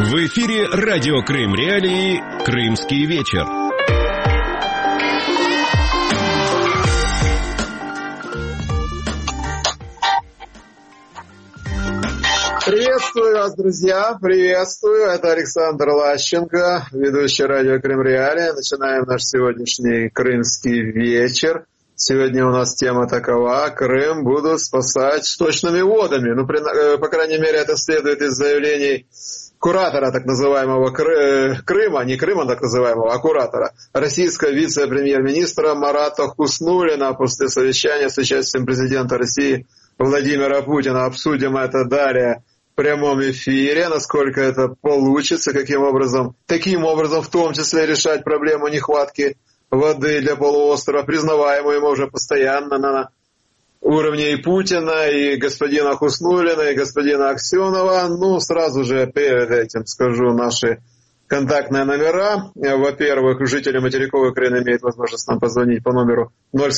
В эфире радио Крым Реалии «Крымский вечер». Приветствую вас, друзья, приветствую. Это Александр Лащенко, ведущий радио Крым Реалии. Начинаем наш сегодняшний крымский вечер. Сегодня у нас тема такова: Крым будут спасать сточными водами. По крайней мере, это следует из заявлений куратора так называемого Крыма, не Крыма так называемого, а куратора, российского вице-премьер-министра Марата Хуснуллина после совещания с участием президента России Владимира Путина. Обсудим это далее в прямом эфире, насколько это получится, таким образом в том числе решать проблему нехватки воды для полуострова, признаваемую ему уже постоянно на уровне и Путина, и господина Хуснуллина, и господина Аксенова. Сразу же перед этим скажу наши контактные номера. Во-первых, жители материковой Украины имеют возможность нам позвонить по номеру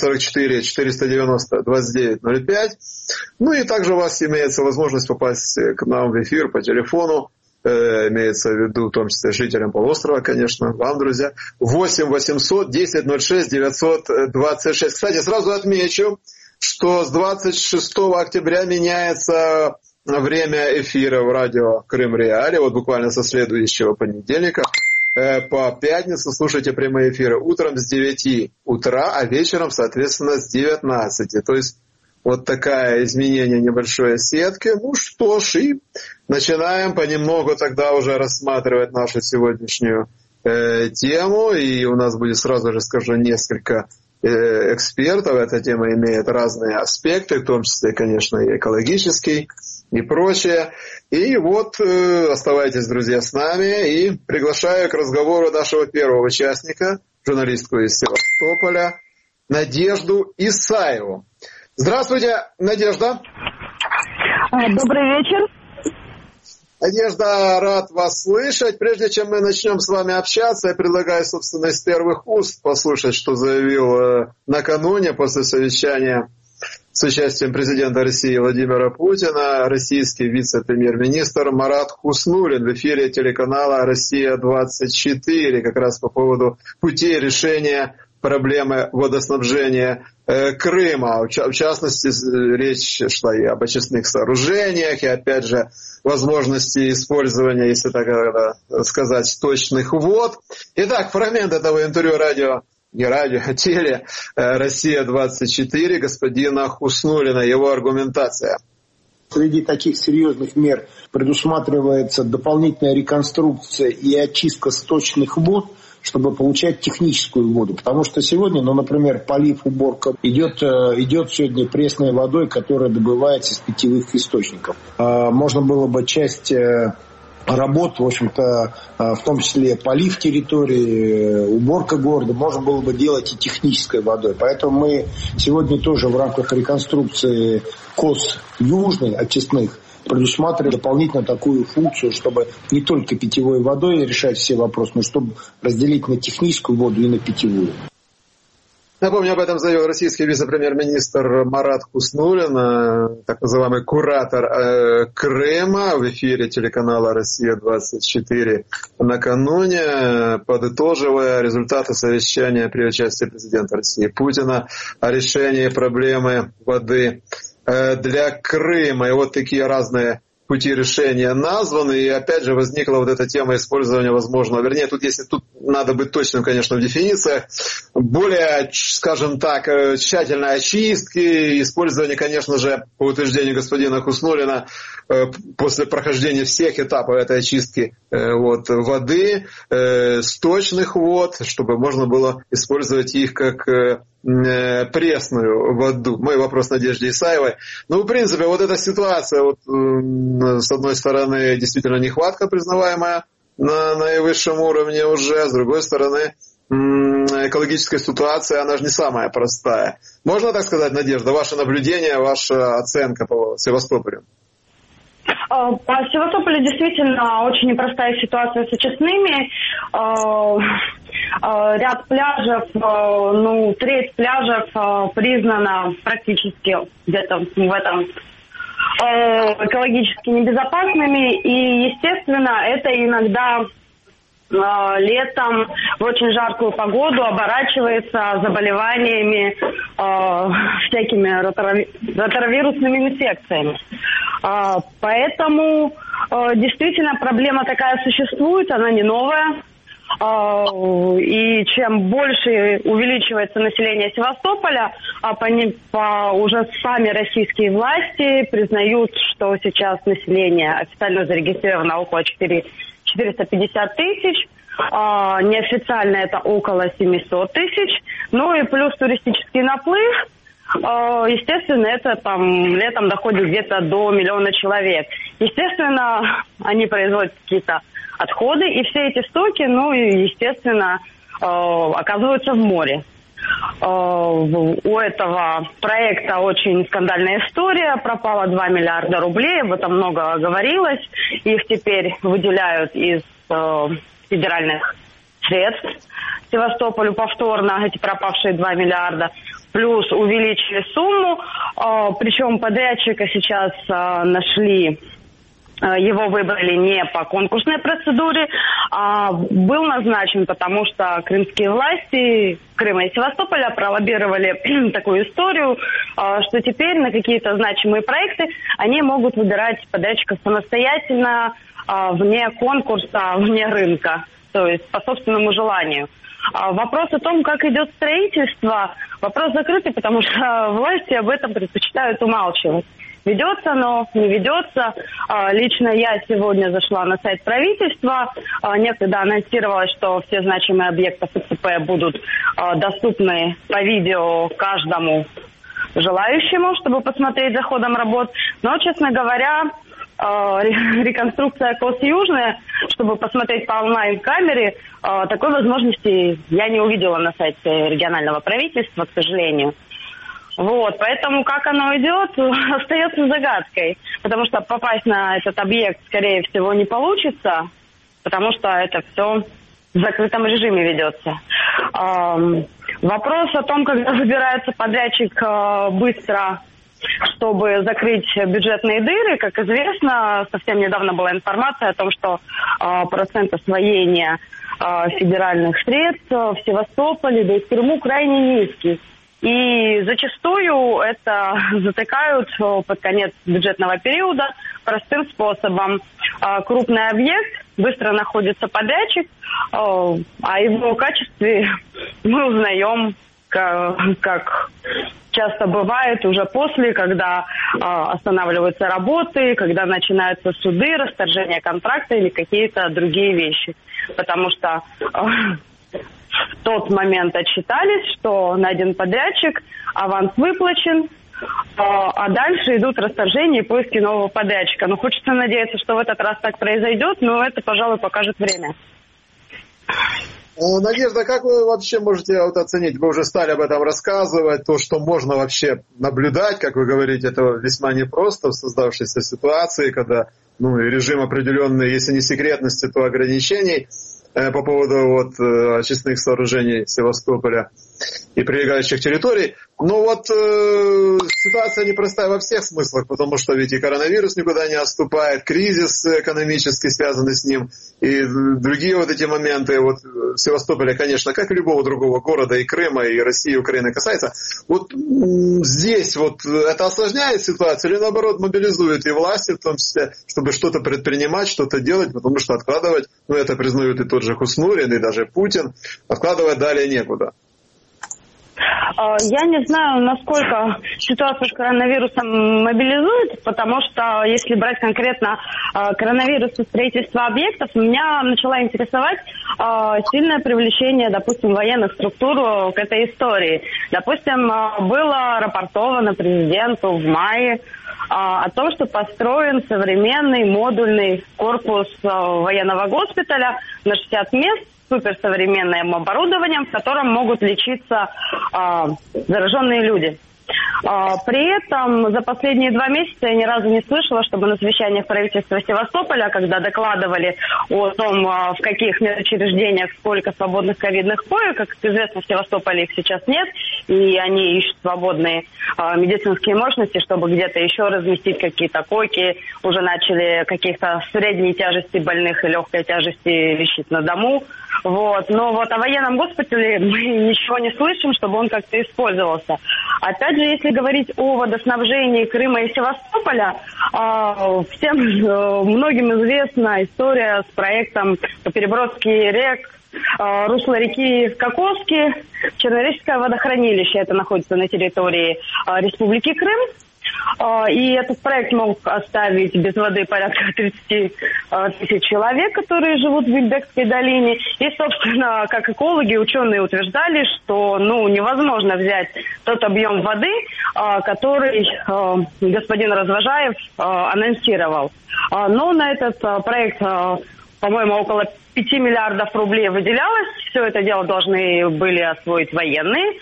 044-490-2905. И также у вас имеется возможность попасть к нам в эфир по телефону. Имеется в виду, в том числе, жителям полуострова, конечно, вам, друзья. 8 800 10 06 926. Кстати, сразу отмечу, что с 26 октября меняется время эфира в радио Крым Реалии. Вот буквально со следующего понедельника по пятницу слушайте прямые эфиры утром с 9 утра, а вечером, соответственно, с 19. То есть вот такое изменение небольшой сетки. Что ж, и начинаем понемногу тогда уже рассматривать нашу сегодняшнюю тему. И у нас будет, сразу же скажу, несколько экспертов. Эта тема имеет разные аспекты, в том числе, конечно, и экологический, и прочее. И вот оставайтесь, друзья, с нами. И приглашаю к разговору нашего первого участника, журналистку из Севастополя, Надежду Исаеву. Здравствуйте, Надежда. Добрый вечер. Надежда, рад вас слышать. Прежде чем мы начнем с вами общаться, я предлагаю, собственно, из первых уст послушать, что заявил накануне после совещания с участием президента России Владимира Путина российский вице-премьер-министр Марат Хуснуллин в эфире телеканала «Россия-24» как раз по поводу путей решения проблемы водоснабжения Крыма. В частности, речь шла и об очистных сооружениях, и, опять же, возможности использования, если так сказать, сточных вод. Итак, фрагмент этого интервью теле «Россия-24» господина Хуснуллина, его аргументация. Среди таких серьезных мер предусматривается дополнительная реконструкция и очистка сточных вод, чтобы получать техническую воду. Потому что сегодня, например, полив, уборка идет сегодня пресной водой, которая добывается из питьевых источников. Можно было бы часть работ, в общем-то, в том числе полив территории, уборка города, можно было бы делать и технической водой. Поэтому мы сегодня тоже в рамках реконструкции кос южной, очистных, предусматривали дополнительно такую функцию, чтобы не только питьевой водой решать все вопросы, но чтобы разделить на техническую воду и на питьевую. Напомню, об этом заявил российский вице-премьер-министр Марат Хуснуллин, так называемый куратор Крыма, в эфире телеканала «Россия-24» накануне, подытоживая результаты совещания при участии президента России Путина о решении проблемы воды для Крыма. И вот такие разные пути решения названы. И опять же возникла вот эта тема использования возможного. Вернее, тут надо быть точным, конечно, в дефинициях. Более, скажем так, тщательной очистки, использование, конечно же, по утверждению господина Хуснуллина, после прохождения всех этапов этой очистки воды, сточных вод, чтобы можно было использовать их как пресную воду. Мой вопрос Надежде Исаевой. В принципе, вот эта ситуация, с одной стороны, действительно нехватка, признаваемая на наивысшем уровне уже, с другой стороны, экологическая ситуация, она же не самая простая. Можно так сказать, Надежда, ваше наблюдение, ваша оценка по Севастополю? По Севастополю действительно очень непростая ситуация с очистными. Ряд пляжев, треть пляжев признана практически где-то в этом экологически небезопасными, и, естественно, это иногда летом в очень жаркую погоду оборачивается заболеваниями, всякими ротаровирусными инфекциями. Поэтому действительно проблема такая существует, она не новая. И чем больше увеличивается население Севастополя, уже сами российские власти признают, что сейчас население официально зарегистрировано около 450 тысяч, неофициально это около 700 тысяч, ну и плюс туристический наплыв, естественно, это там летом доходит где-то до 1 миллиона человек. Естественно, они производят какие-то отходы, и все эти стоки, ну и, естественно, оказываются в море. У этого проекта очень скандальная история, пропало 2 миллиарда рублей, об этом много говорилось, их теперь выделяют из федеральных средств Севастополю повторно, эти пропавшие 2 миллиарда, плюс увеличили сумму, причем подрядчика сейчас нашли. Его выбрали не по конкурсной процедуре, а был назначен, потому что крымские власти Крыма и Севастополя пролоббировали такую историю, что теперь на какие-то значимые проекты они могут выбирать подрядчиков самостоятельно, вне конкурса, вне рынка, то есть по собственному желанию. Вопрос о том, как идет строительство, вопрос закрытый, потому что власти об этом предпочитают умалчивать. Ведется оно, не ведется. Лично я сегодня зашла на сайт правительства. Некогда анонсировалось, что все значимые объекты ФЦП будут доступны по видео каждому желающему, чтобы посмотреть за ходом работ. Но, честно говоря, реконструкция КОС Южная, чтобы посмотреть по онлайн-камере, такой возможности я не увидела на сайте регионального правительства, к сожалению. Вот, поэтому как оно идет, остается загадкой, потому что попасть на этот объект, скорее всего, не получится, потому что это все в закрытом режиме ведется. Вопрос о том, когда выбирается подрядчик быстро, чтобы закрыть бюджетные дыры, как известно, совсем недавно была информация о том, что процент освоения федеральных средств в Севастополе, да и в Крыму крайне низкий. И зачастую это затыкают под конец бюджетного периода простым способом. Крупный объект, быстро находится подрядчик, о его качестве мы узнаем, как часто бывает уже после, когда останавливаются работы, когда начинаются суды, расторжение контракта или какие-то другие вещи. Потому что в тот момент отчитались, что найден подрядчик, аванс выплачен, а дальше идут расторжения и поиски нового подрядчика. Но хочется надеяться, что в этот раз так произойдет, но это, пожалуй, покажет время. Надежда, как вы вообще можете оценить? Вы уже стали об этом рассказывать, то, что можно вообще наблюдать, как вы говорите, это весьма непросто в создавшейся ситуации, когда режим определенный, если не секретности, то ограничений по поводу очистных сооружений Севастополя и прилегающих территорий. Но ситуация непростая во всех смыслах, потому что ведь и коронавирус никуда не отступает, кризис экономический связанный с ним, и другие эти моменты. В Севастополе, конечно, как и любого другого города, и Крыма, и России, и Украины касается. Здесь это осложняет ситуацию или наоборот мобилизует и власти, в том числе, чтобы что-то предпринимать, что-то делать, потому что откладывать, это признают и тот же Хуснурин, и даже Путин, откладывать далее некуда. Я не знаю, насколько ситуация с коронавирусом мобилизует, потому что если брать конкретно коронавирус и строительство объектов, меня начало интересовать сильное привлечение, допустим, военных структур к этой истории. Допустим, было рапортовано президенту в мае о том, что построен современный модульный корпус военного госпиталя на 60 мест, суперсовременным оборудованием, в котором могут лечиться зараженные люди. При этом за последние 2 месяца я ни разу не слышала, чтобы на совещаниях правительства Севастополя, когда докладывали о том, в каких медучреждениях сколько свободных ковидных коек, как известно, в Севастополе их сейчас нет, и они ищут свободные медицинские мощности, чтобы где-то еще разместить какие-то койки. Уже начали каких-то средней тяжести больных и легкой тяжести лечить на дому. Вот. Но вот о военном госпитале мы ничего не слышим, чтобы он как-то использовался. Опять же, если говорить о водоснабжении Крыма и Севастополя, всем многим известна история с проектом по переброске рек, русло реки Кокоски, Черноречское водохранилище. Это находится на территории Республики Крым. И этот проект мог оставить без воды порядка 30 тысяч человек, которые живут в Вильбекской долине. И, собственно, как экологи, ученые утверждали, что невозможно взять тот объем воды, который господин Развожаев анонсировал. Но на этот проект, по-моему, около 5 миллиардов рублей выделялось. Все это дело должны были освоить военные.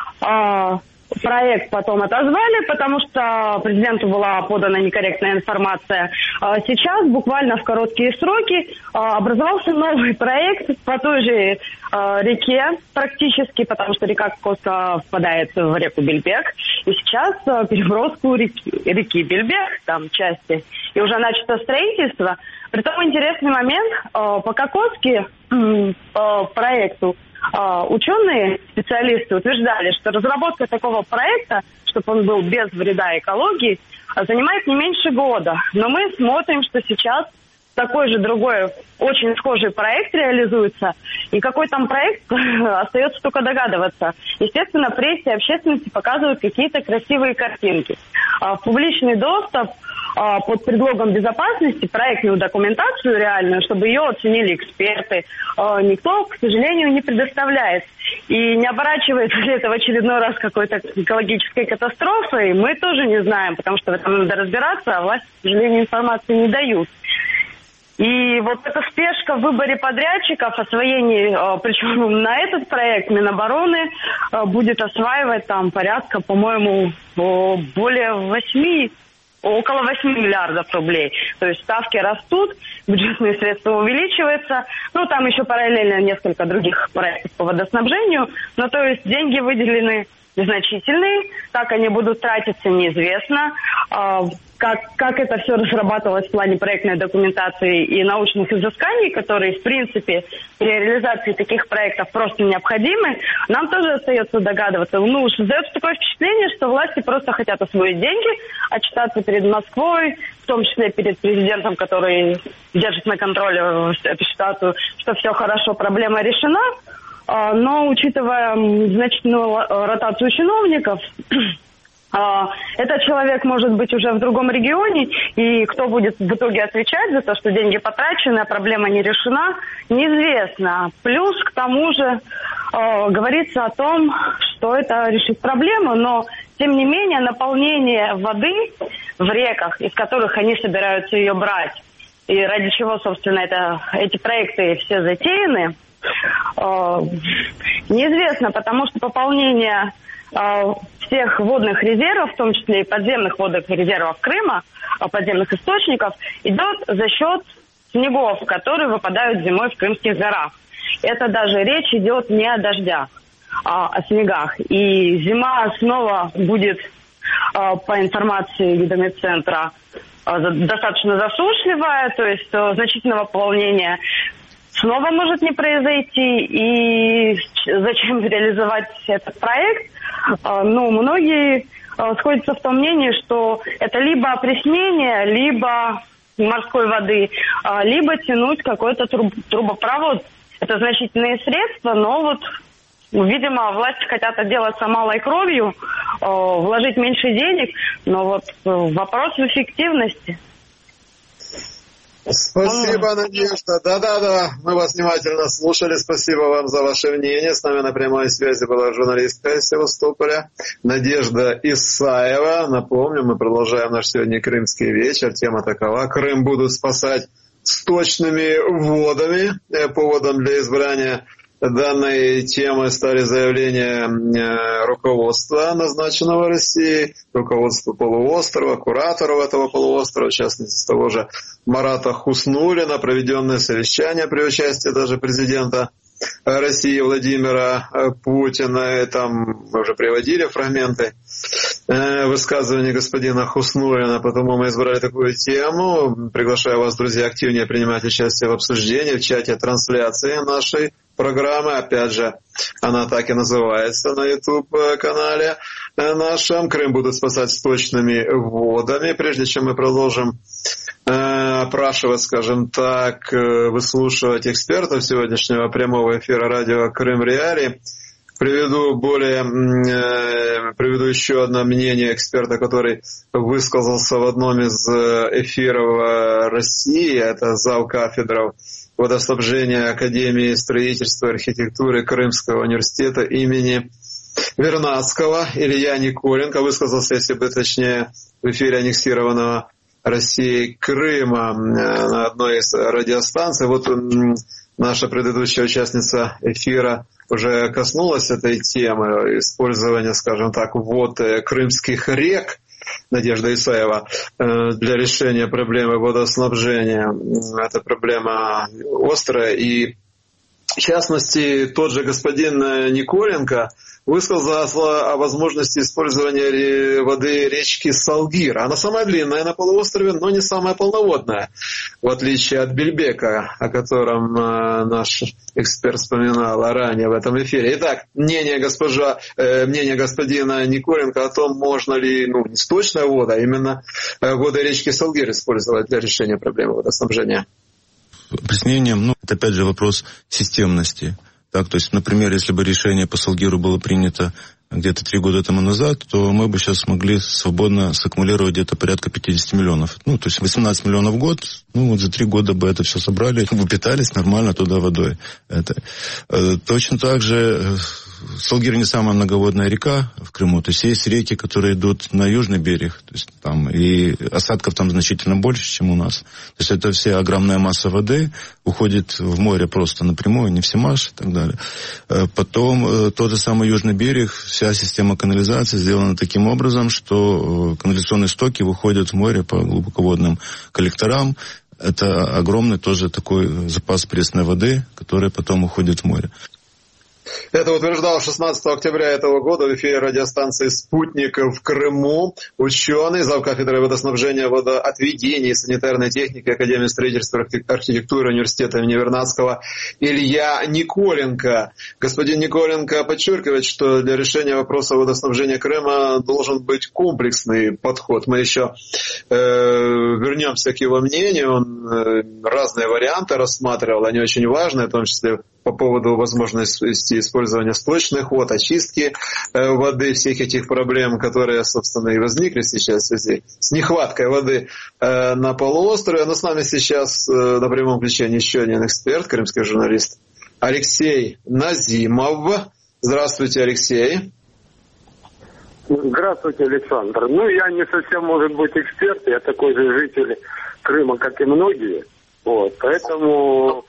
Проект потом отозвали, потому что президенту была подана некорректная информация. Сейчас, буквально в короткие сроки, образовался новый проект по той же реке практически, потому что река Кокоска впадает в реку Бельбек. И сейчас переброску реки Бельбек, там части, и уже начато строительство. Притом интересный момент, по Кокоске проекту ученые, специалисты утверждали, что разработка такого проекта, чтобы он был без вреда экологии, занимает не меньше года. Но мы смотрим, что сейчас такой же другой, очень схожий проект реализуется. И какой там проект, остается только догадываться. Естественно, прессе и общественности показывают какие-то красивые картинки. В публичный доступ под предлогом безопасности проектную документацию реальную, чтобы ее оценили эксперты, никто, к сожалению, не предоставляет. И не оборачивается ли это в очередной раз какой-то экологической катастрофой, мы тоже не знаем, потому что в этом надо разбираться, а власти, к сожалению, информации не дают. И вот эта спешка в выборе подрядчиков, освоении, причем на этот проект Минобороны будет осваивать там порядка, по-моему, около 8 миллиардов рублей. То есть ставки растут, бюджетные средства увеличиваются. Там еще параллельно несколько других проектов по водоснабжению. Но то есть деньги выделены значительные. Как они будут тратиться, неизвестно. Как это все разрабатывалось в плане проектной документации и научных изысканий, которые, в принципе, при реализации таких проектов просто необходимы, нам тоже остается догадываться. Создается такое впечатление, что власти просто хотят освоить деньги, отчитаться перед Москвой, в том числе перед президентом, который держит на контроле эту ситуацию, что все хорошо, проблема решена. Но, учитывая значительную ротацию чиновников, этот человек может быть уже в другом регионе, и кто будет в итоге отвечать за то, что деньги потрачены, а проблема не решена, неизвестно. Плюс, к тому же, говорится о том, что это решит проблему, но, тем не менее, наполнение воды в реках, из которых они собираются ее брать, и ради чего, собственно, эти проекты все затеяны, неизвестно, потому что пополнение всех водных резервов, в том числе и подземных водных резервов Крыма, подземных источников, идет за счет снегов, которые выпадают зимой в Крымских горах. Это даже речь идет не о дождях, а о снегах. И зима снова будет, по информации Гидрометцентра, достаточно засушливая, то есть значительного пополнения снова может не произойти. И зачем реализовать этот проект? Многие сходятся в том мнении, что это либо опреснение, либо морской воды, либо тянуть какой-то трубопровод. Это значительные средства, но видимо, власти хотят отделаться малой кровью, вложить меньше денег, но вопрос в эффективности. Спасибо, Надежда. Да, мы вас внимательно слушали. Спасибо вам за ваше мнение. С нами на прямой связи была журналистка из Севастополя Надежда Исаева. Напомню, мы продолжаем наш сегодня Крымский вечер. Тема такова: Крым будут спасать сточными водами. Поводом для избрания данной темы стали заявления руководства, назначенного России, руководства полуострова, кураторов этого полуострова, в частности, того же Марата Хуснуллина, проведенное совещание при участии даже президента России Владимира Путина. И там мы уже приводили фрагменты высказывания господина Хуснуллина, потому мы избрали такую тему. Приглашаю вас, друзья, активнее принимать участие в обсуждении в чате трансляции нашей программы. Опять же, она так и называется на YouTube-канале нашем. Крым будут спасать сточными водами. Прежде чем мы продолжим опрашивать, скажем так, выслушивать экспертов сегодняшнего прямого эфира радио Крым Реалии, приведу еще одно мнение эксперта, который высказался в одном из эфиров России. Это завкафедров водоснабжения Академии строительства и архитектуры Крымского университета имени Вернадского. Илья Николенко высказался, если бы точнее, в эфире аннексированного Россией Крыма на одной из радиостанций. Вот наша предыдущая участница эфира уже коснулась этой темы использования, скажем так, вод крымских рек, Надежда Исаева, для решения проблемы водоснабжения. Это проблема острая. И в частности, тот же господин Николенко высказался о возможности использования воды речки Салгир. Она самая длинная на полуострове, но не самая полноводная, в отличие от Бельбека, о котором наш эксперт вспоминал ранее в этом эфире. Итак, мнение господина Николенко о том, можно ли не сточная вода, а именно воды речки Салгир использовать для решения проблемы водоснабжения. Пояснением, это опять же вопрос системности. Так, то есть, например, если бы решение по Салгиру было принято где-то 3 года тому назад, то мы бы сейчас смогли свободно саккумулировать где-то порядка 50 миллионов. То есть 18 миллионов в год, за 3 года бы это все собрали, выпитались нормально туда водой. Точно так же Салгир не самая многоводная река в Крыму. То есть есть реки, которые идут на южный берег, то есть там и осадков там значительно больше, чем у нас. То есть это вся огромная масса воды уходит в море просто напрямую, не в Семаш и так далее. Потом тот же самый южный берег, вся система канализации сделана таким образом, что канализационные стоки выходят в море по глубоководным коллекторам. Это огромный тоже такой запас пресной воды, который потом уходит в море. Это утверждал 16 октября этого года в эфире радиостанции «Спутник» в Крыму ученый, завкафедрой водоснабжения, водоотведения и санитарной техники Академии строительства и архитектуры университета имени Вернадского Илья Николенко. Господин Николенко подчеркивает, что для решения вопроса водоснабжения Крыма должен быть комплексный подход. Мы еще вернемся к его мнению. Он разные варианты рассматривал, они очень важные, в том числе по поводу возможности использования сточных вод, очистки воды, всех этих проблем, которые, собственно, и возникли сейчас в связи с нехваткой воды на полуострове. Но с нами сейчас на прямом включении еще один эксперт, крымский журналист Алексей Назимов. Здравствуйте, Алексей. Здравствуйте, Александр. Я не совсем, может быть, эксперт, я такой же житель Крыма, как и многие. Поэтому,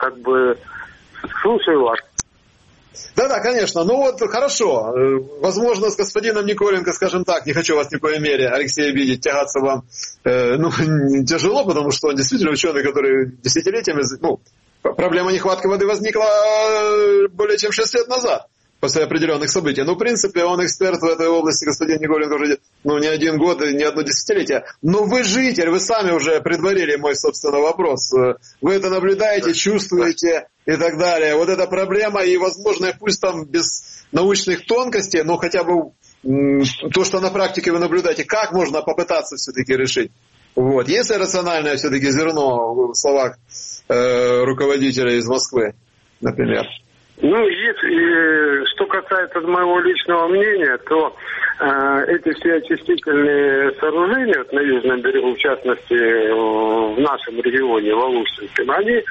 слушаю вас. Да, конечно. Хорошо. Возможно, с господином Николенко, скажем так, не хочу вас ни в коей мере, Алексей, обидеть, тягаться вам тяжело, потому что он действительно ученый, который десятилетиями... проблема нехватки воды возникла более чем 6 лет назад после определенных событий. В принципе, он эксперт в этой области, господин Николенко, уже не 1 год, не 1 десятилетие. Но вы житель, вы сами уже предварили мой, собственно, вопрос. Вы это наблюдаете, чувствуете и так далее. Вот эта проблема, и, возможно, пусть там без научных тонкостей, но хотя бы то, что на практике вы наблюдаете, как можно попытаться все-таки решить. Есть ли рациональное все-таки зерно в словах руководителя из Москвы, например? Если что касается моего личного мнения, то эти все очистительные сооружения на южном берегу, в частности в нашем регионе, в Алушинском, они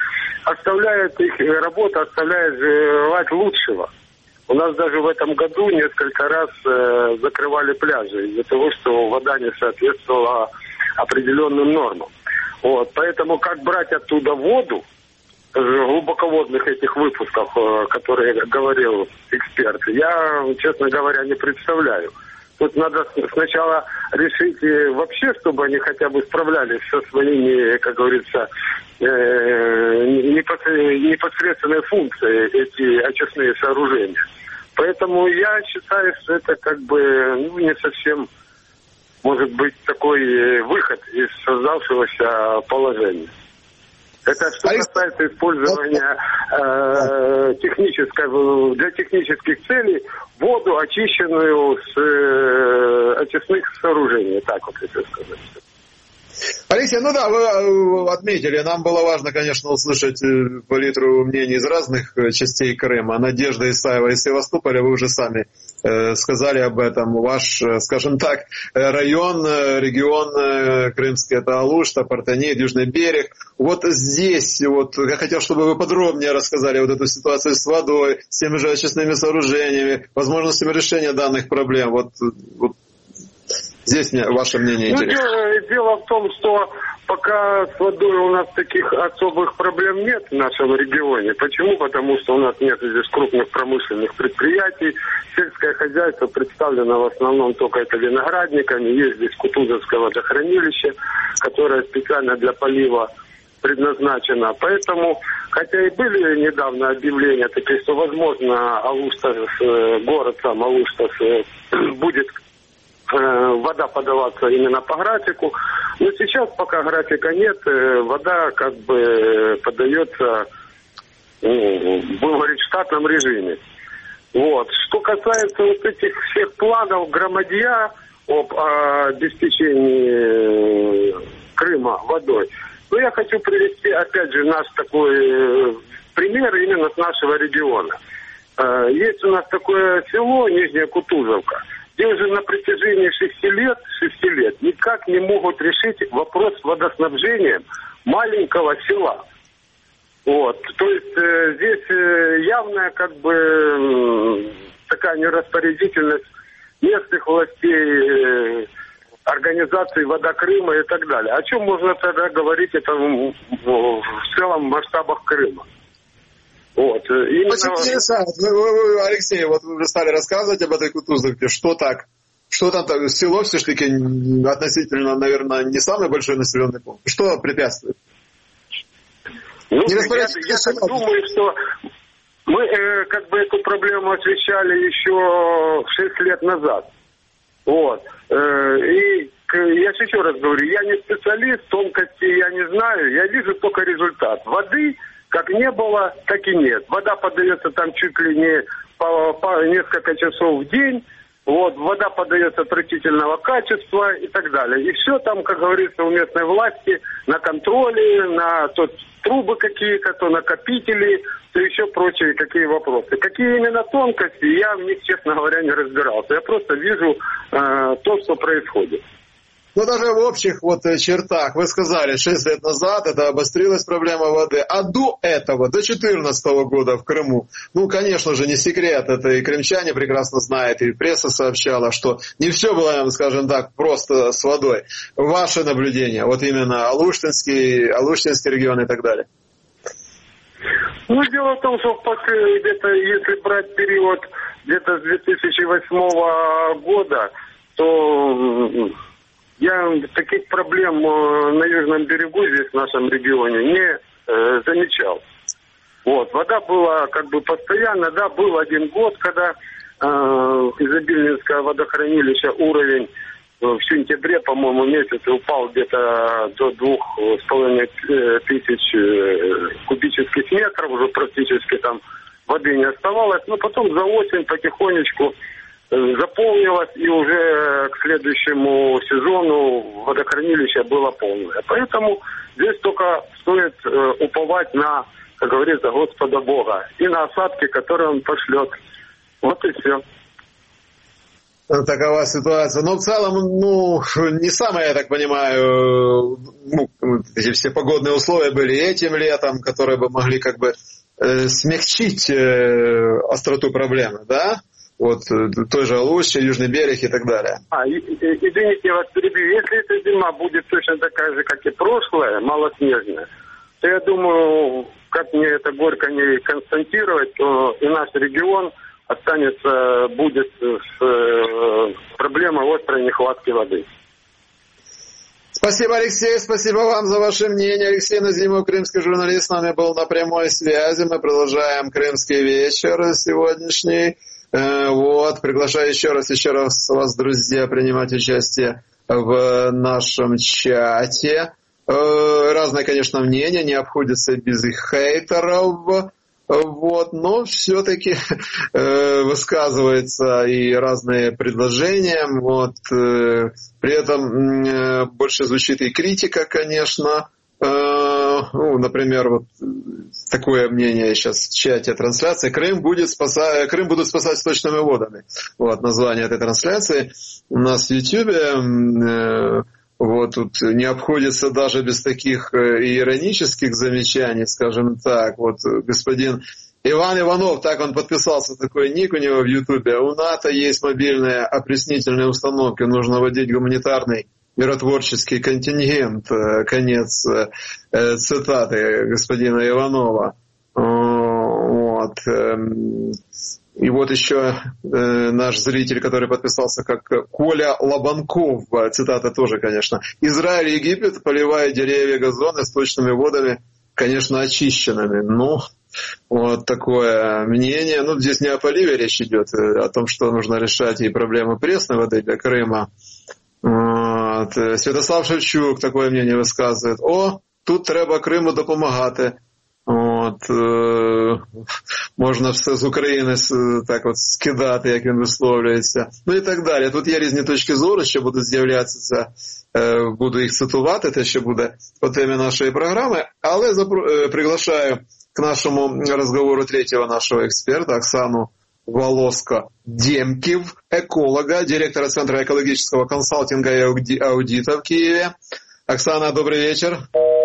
работа оставляет желать лучшего. У нас даже в этом году несколько раз закрывали пляжи из-за того, что вода не соответствовала определенным нормам. Поэтому как брать оттуда воду, глубоководных этих выпусков, которые говорил эксперт, я, честно говоря, не представляю. Тут надо сначала решить вообще, чтобы они хотя бы справлялись со своими, как говорится, непосредственной функции эти очистные сооружения. Поэтому я считаю, что это как бы не совсем может быть такой выход из создавшегося положения. Это что касается использования для технических целей воду, очищенную с очистных сооружений, так вот если сказать. Алексей, ну да, вы отметили, нам было важно, конечно, услышать палитру мнений из разных частей Крыма. Надежда Исаева из Севастополя, вы уже сами сказали об этом. Ваш, скажем так, регион крымский, это Алушта, Партанит, Южный берег. Вот здесь, вот я хотел, чтобы вы подробнее рассказали вот эту ситуацию с водой, с теми же очистными сооружениями, возможностями решения данных проблем. Вот здесь ваше мнение интересно. Дело в том, что пока с водой у нас таких особых проблем нет в нашем регионе. Почему? Потому что у нас нет здесь крупных промышленных предприятий. Сельское хозяйство представлено в основном только это виноградниками. Есть здесь Кутузовское водохранилище, которое специально для полива предназначено. Поэтому, хотя и были недавно объявления такие, что, возможно, город сам Алуштас будет вода подаваться именно по графику. Но сейчас пока графика нет, вода как бы подается, будем говорить, в штатном режиме. Вот. Что касается вот этих всех планов громадья об обеспечении Крыма водой, ну я хочу привести опять же наш такой пример именно с нашего региона. Есть у нас такое село Нижняя Кутузовка, где уже на протяжении 6 лет никак не могут решить вопрос с водоснабжением маленького села. Вот. То есть здесь явная как бы такая нераспорядительность местных властей, организации «Вода Крыма» и так далее. О чем можно тогда говорить это в целом масштабах Крыма? Вот. Алексей, вот вы уже стали рассказывать об этой Кутузовке, что там село все-таки относительно, наверное, не самый большой населенный пункт. Что препятствует? Я так думаю, что мы как бы эту проблему освещали еще 6 лет назад. Вот. И я еще раз говорю, я не специалист, тонкостей я не знаю, я вижу только результат. Воды как не было, так и нет. Вода подается там чуть ли не по несколько часов в день. Вот, вода подается отвратительного качества и так далее. И все там, как говорится, у местной власти на контроле, на то трубы какие-то, то накопители, то еще прочие какие вопросы. Какие именно тонкости, я в них, честно говоря, не разбирался. Я просто вижу то, что происходит. Ну, даже в общих чертах, вы сказали, 6 лет назад это обострилась проблема воды, а до этого, до 2014 года в Крыму, ну, конечно же, не секрет, это и крымчане прекрасно знают, и пресса сообщала, что не все было, скажем так, просто с водой. Ваше наблюдение, вот именно Алуштинский регион и так далее. Ну, дело в том, что где-то, если брать период где-то с 2008 года, то я таких проблем на Южном берегу здесь, в нашем регионе, не замечал. Вот. Вода была как бы постоянно, да, был один год, когда Изобильнинское водохранилище уровень в сентябре, по-моему, месяце упал где-то до 2500 кубических метров, уже практически там воды не оставалось, но потом за осень потихонечку заполнилось, и уже к следующему сезону водохранилище было полное. Поэтому здесь только стоит уповать на, как говорится, Господа Бога и на осадки, которые Он пошлет. Вот и все. Такова ситуация. Но в целом, не самое, я так понимаю, эти все погодные условия были этим летом, которые бы могли как бы смягчить остроту проблемы, да? Вот той же Алуште, Южный берег и так далее. Извините, я вас перебью. Если эта зима будет точно такая же, как и прошлая, малоснежная, то я думаю, как мне это горько не констатировать, то и наш регион будет с проблемой острой нехватки воды. Спасибо, Алексей, спасибо вам за ваше мнение. Алексей Назимов, крымский журналист, с нами был на прямой связи. Мы продолжаем Крымский вечер сегодняшний. Приглашаю еще раз вас, друзья, принимать участие в нашем чате. Разное, конечно, мнение, не обходится без их хейтеров. Но все-таки высказываются и разные предложения. При этом больше звучит и критика, конечно. Например, такое мнение сейчас в чате трансляции. Крым будут спасать сточными водами. Название этой трансляции у нас в YouTube. Тут не обходится даже без таких иронических замечаний, скажем так. Господин Иван Иванов, так он подписался, такой ник у него в Ютубе. У НАТО есть мобильные опреснительные установки, нужно вводить гуманитарный миротворческий контингент. Конец цитаты господина Иванова. И еще наш зритель, который подписался как Коля Лобанков, цитата тоже, конечно. Израиль и Египет поливают деревья, газоны сточными водами, конечно, очищенными. Такое мнение. Здесь не о поливе речь идет, а о том, что нужно решать и проблему пресной воды для Крыма. Святослав Шевчук такое мнение высказывает. Тут треба Криму допомагати. Можна все з України так скидати, як він висловлюється. І так далі. Тут є різні точки зору, що будуть з'являтися, буду їх цитувати, те, що буде по темі нашої програми. Але приглашаю к нашому розговору третього нашого експерта Оксану Волоско-Демків, эколога, директора Центра экологического консалтинга и аудита в Киеве. Оксана, добрый вечер.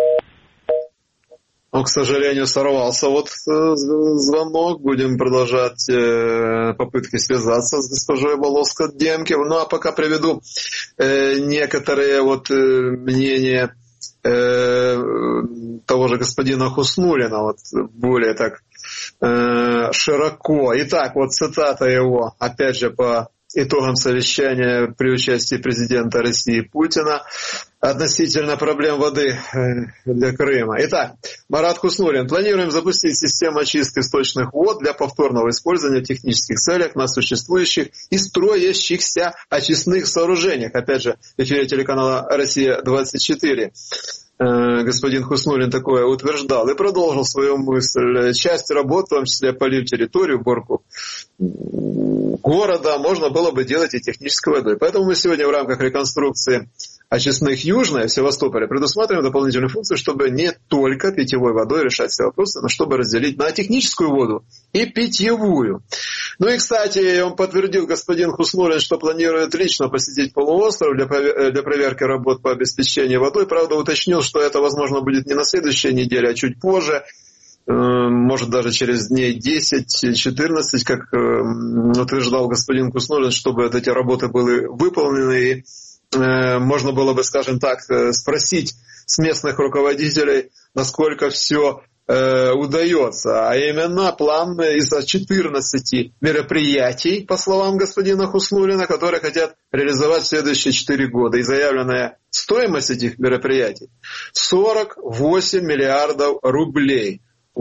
К сожалению, сорвался звонок. Будем продолжать попытки связаться с госпожой Волоско-Демків. А пока приведу некоторые мнения того же господина Хуснуллина, более так широко. Итак, цитата его, опять же, по итогам совещания при участии президента России Путина относительно проблем воды для Крыма. Итак, Марат Хуснуллин. Планируем запустить систему очистки сточных вод для повторного использования в технических целях на существующих и строящихся очистных сооружениях. Опять же, в эфире телеканала «Россия-24». Господин Хуснуллин такое утверждал и продолжил свою мысль. Часть работ, в том числе полив территорию, уборку города, можно было бы делать и технической водой. Поэтому мы сегодня в рамках реконструкции очистных Южной в Севастополе предусматриваем дополнительную функцию, чтобы не только питьевой водой решать все вопросы, но чтобы разделить на техническую воду и питьевую. И, кстати, он подтвердил, господин Хуснуллин, что планирует лично посетить полуостров для проверки работ по обеспечению водой. Правда, уточнил, что это, возможно, будет не на следующей неделе, а чуть позже. Может, даже через дней 10-14, как утверждал господин Хуснуллин, чтобы эти работы были выполнены. И можно было бы, скажем так, спросить с местных руководителей, насколько все удается. А именно план из 14 мероприятий, по словам господина Хуснуллина, которые хотят реализовать в следующие 4 года. И заявленная стоимость этих мероприятий 48 миллиардов рублей.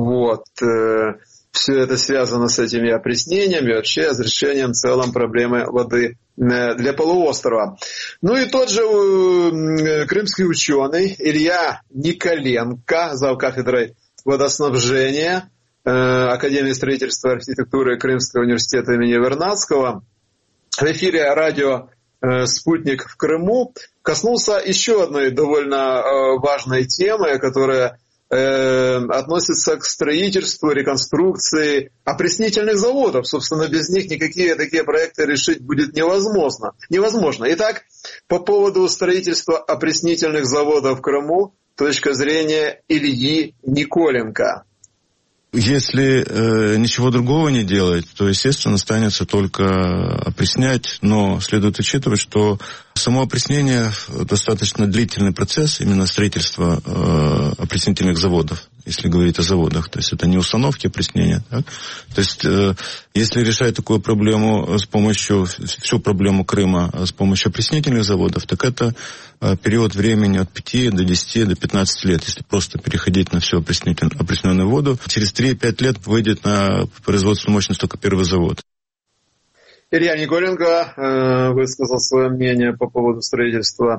Все это связано с этими опреснениями и вообще с решением в целом проблемы воды для полуострова. И тот же крымский ученый Илья Николенко, завкафедрой водоснабжения Академии строительства и архитектуры Крымского университета имени Вернадского, в эфире радио «Спутник» в Крыму коснулся еще одной довольно важной темы, которая относится к строительству, реконструкции опреснительных заводов. Собственно, без них никакие такие проекты решить будет невозможно. Итак, по поводу строительства опреснительных заводов в Крыму, точка зрения Ильи Николенко. Если ничего другого не делать, то, естественно, останется только опреснять, но следует учитывать, что само опреснение достаточно длительный процесс, именно строительство опреснительных заводов. если говорить о заводах. То есть это не установки опреснения. Так? То есть если решать такую проблему с помощью, всю проблему Крыма с помощью опреснительных заводов, так это период времени от 5 до 10 до 15 лет, если просто переходить на всю опресненную воду. Через 3-5 лет выйдет на производственную мощность только первый завод. Илья Николенко высказал свое мнение по поводу строительства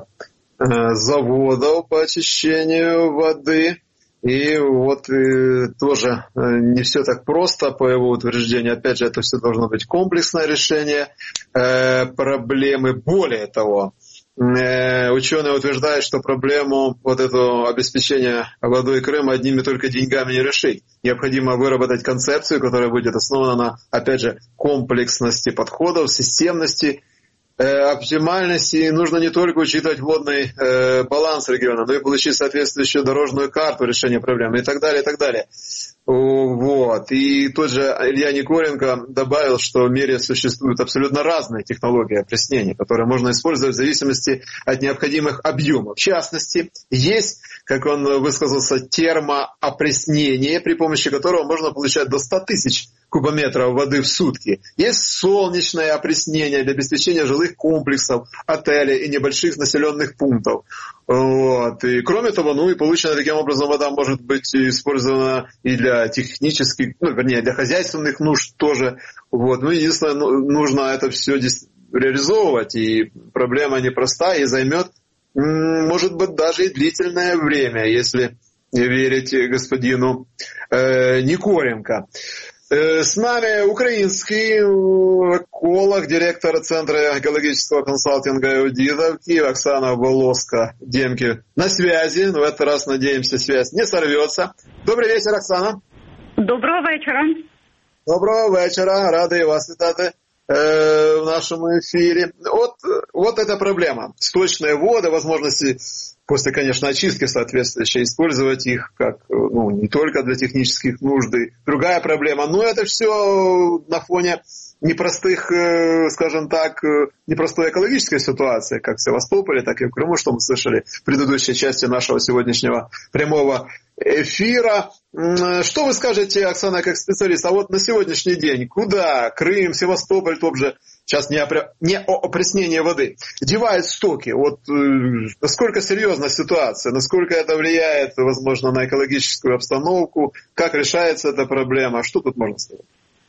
заводов по очищению воды. И вот тоже не все так просто, по его утверждению. Опять же, это все должно быть комплексное решение проблемы. Более того, ученые утверждают, что проблему вот эту обеспечения водой Крыма одними только деньгами не решить. Необходимо выработать концепцию, которая будет основана на, опять же, комплексности подходов, системности, оптимальности. И нужно не только учитывать водный баланс региона, но и получить соответствующую дорожную карту решения проблемы и так далее, и так далее. Вот. И тот же Илья Николенко добавил, что в мире существуют абсолютно разные технологии опреснения, которые можно использовать в зависимости от необходимых объемов. В частности, есть, как он высказался, термоопреснение, при помощи которого можно получать до 100 тысяч кубометров воды в сутки. Есть солнечное опреснение для обеспечения жилых комплексов, отелей и небольших населенных пунктов. Вот. И кроме того, и полученная таким образом вода может быть использована и для технических, для хозяйственных нужд тоже. Вот. Единственное, нужно это все реализовывать, и проблема непростая и займет, может быть, даже и длительное время, если верить господину Николенко. С нами украинский эколог, директор Центра экологического консалтинга и аудита в Киеве Оксана Волоска-Демки на связи. В этот раз, надеемся, связь не сорвется. Добрый вечер, Оксана. Доброго вечора. Доброго вечора. Рады вас вітати в нашем эфире. Вот эта проблема. Сточные воды, возможности после, конечно, очистки соответствующей, использовать их как, не только для технических нужд. Другая проблема. Но это все на фоне непростых, скажем так, непростой экологической ситуации, как в Севастополе, так и в Крыму, что мы слышали в предыдущей части нашего сегодняшнего прямого эфира. Что вы скажете, Оксана, как специалист, а вот на сегодняшний день куда Крым, Севастополь, тот же, сейчас не опреснение воды, девают стоки? Вот насколько серьезна ситуация, насколько это влияет, возможно, на экологическую обстановку, как решается эта проблема, что тут можно сказать?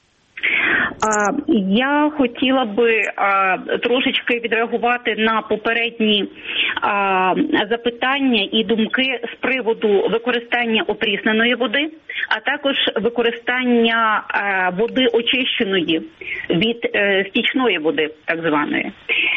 Я хотіла би трошечки відреагувати на попередні запитання і думки з приводу використання опрісненої води, а також використання води очищеної від стічної води, так званої.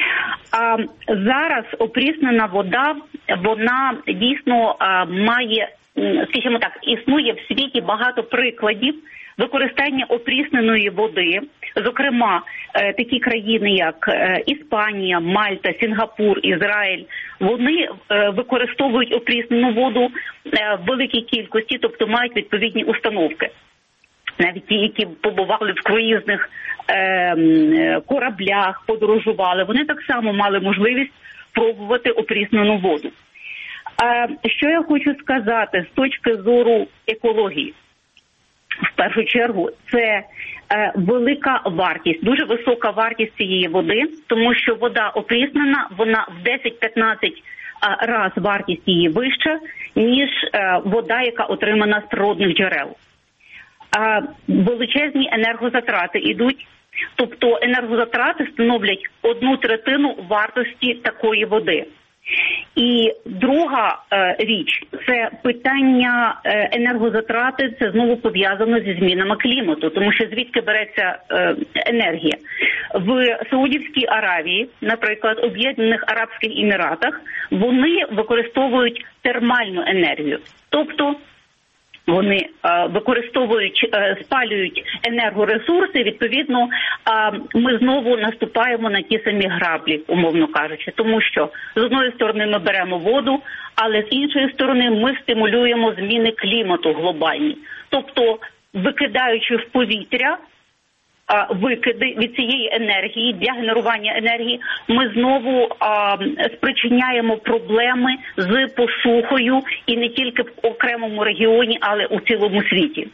Зараз опріснена вода, вона дійсно має, скажімо так, існує в світі багато прикладів використання опрісненої води, зокрема, такі країни, як Іспанія, Мальта, Сінгапур, Ізраїль, вони використовують опріснену воду в великій кількості, тобто мають відповідні установки. Навіть ті, які побували в круїзних кораблях, подорожували, вони так само мали можливість пробувати опріснену воду. Що я хочу сказати з точки зору екології? В першу чергу, це велика вартість, дуже висока вартість цієї води, тому що вода опріснена, вона в 10-15 раз вартість її вища, ніж вода, яка отримана з природних джерел. Величезні енергозатрати йдуть, тобто енергозатрати становлять 1/3 вартості такої води. І друга річ – це питання енергозатрати, це знову пов'язано зі змінами клімату, тому що звідки береться енергія. В Саудівській Аравії, наприклад, Об'єднаних Арабських Еміратах, вони використовують термальну енергію, тобто вони використовують, спалюють енергоресурси, відповідно, ми знову наступаємо на ті самі граблі, умовно кажучи. Тому що з одної сторони ми беремо воду, але з іншої сторони ми стимулюємо зміни клімату глобальні. Тобто, викидаючи в повітря викиди від цієї енергії, для генерування енергії, ми знову спричиняємо проблеми з посухою і не тільки в окремому регіоні, але у цілому світі.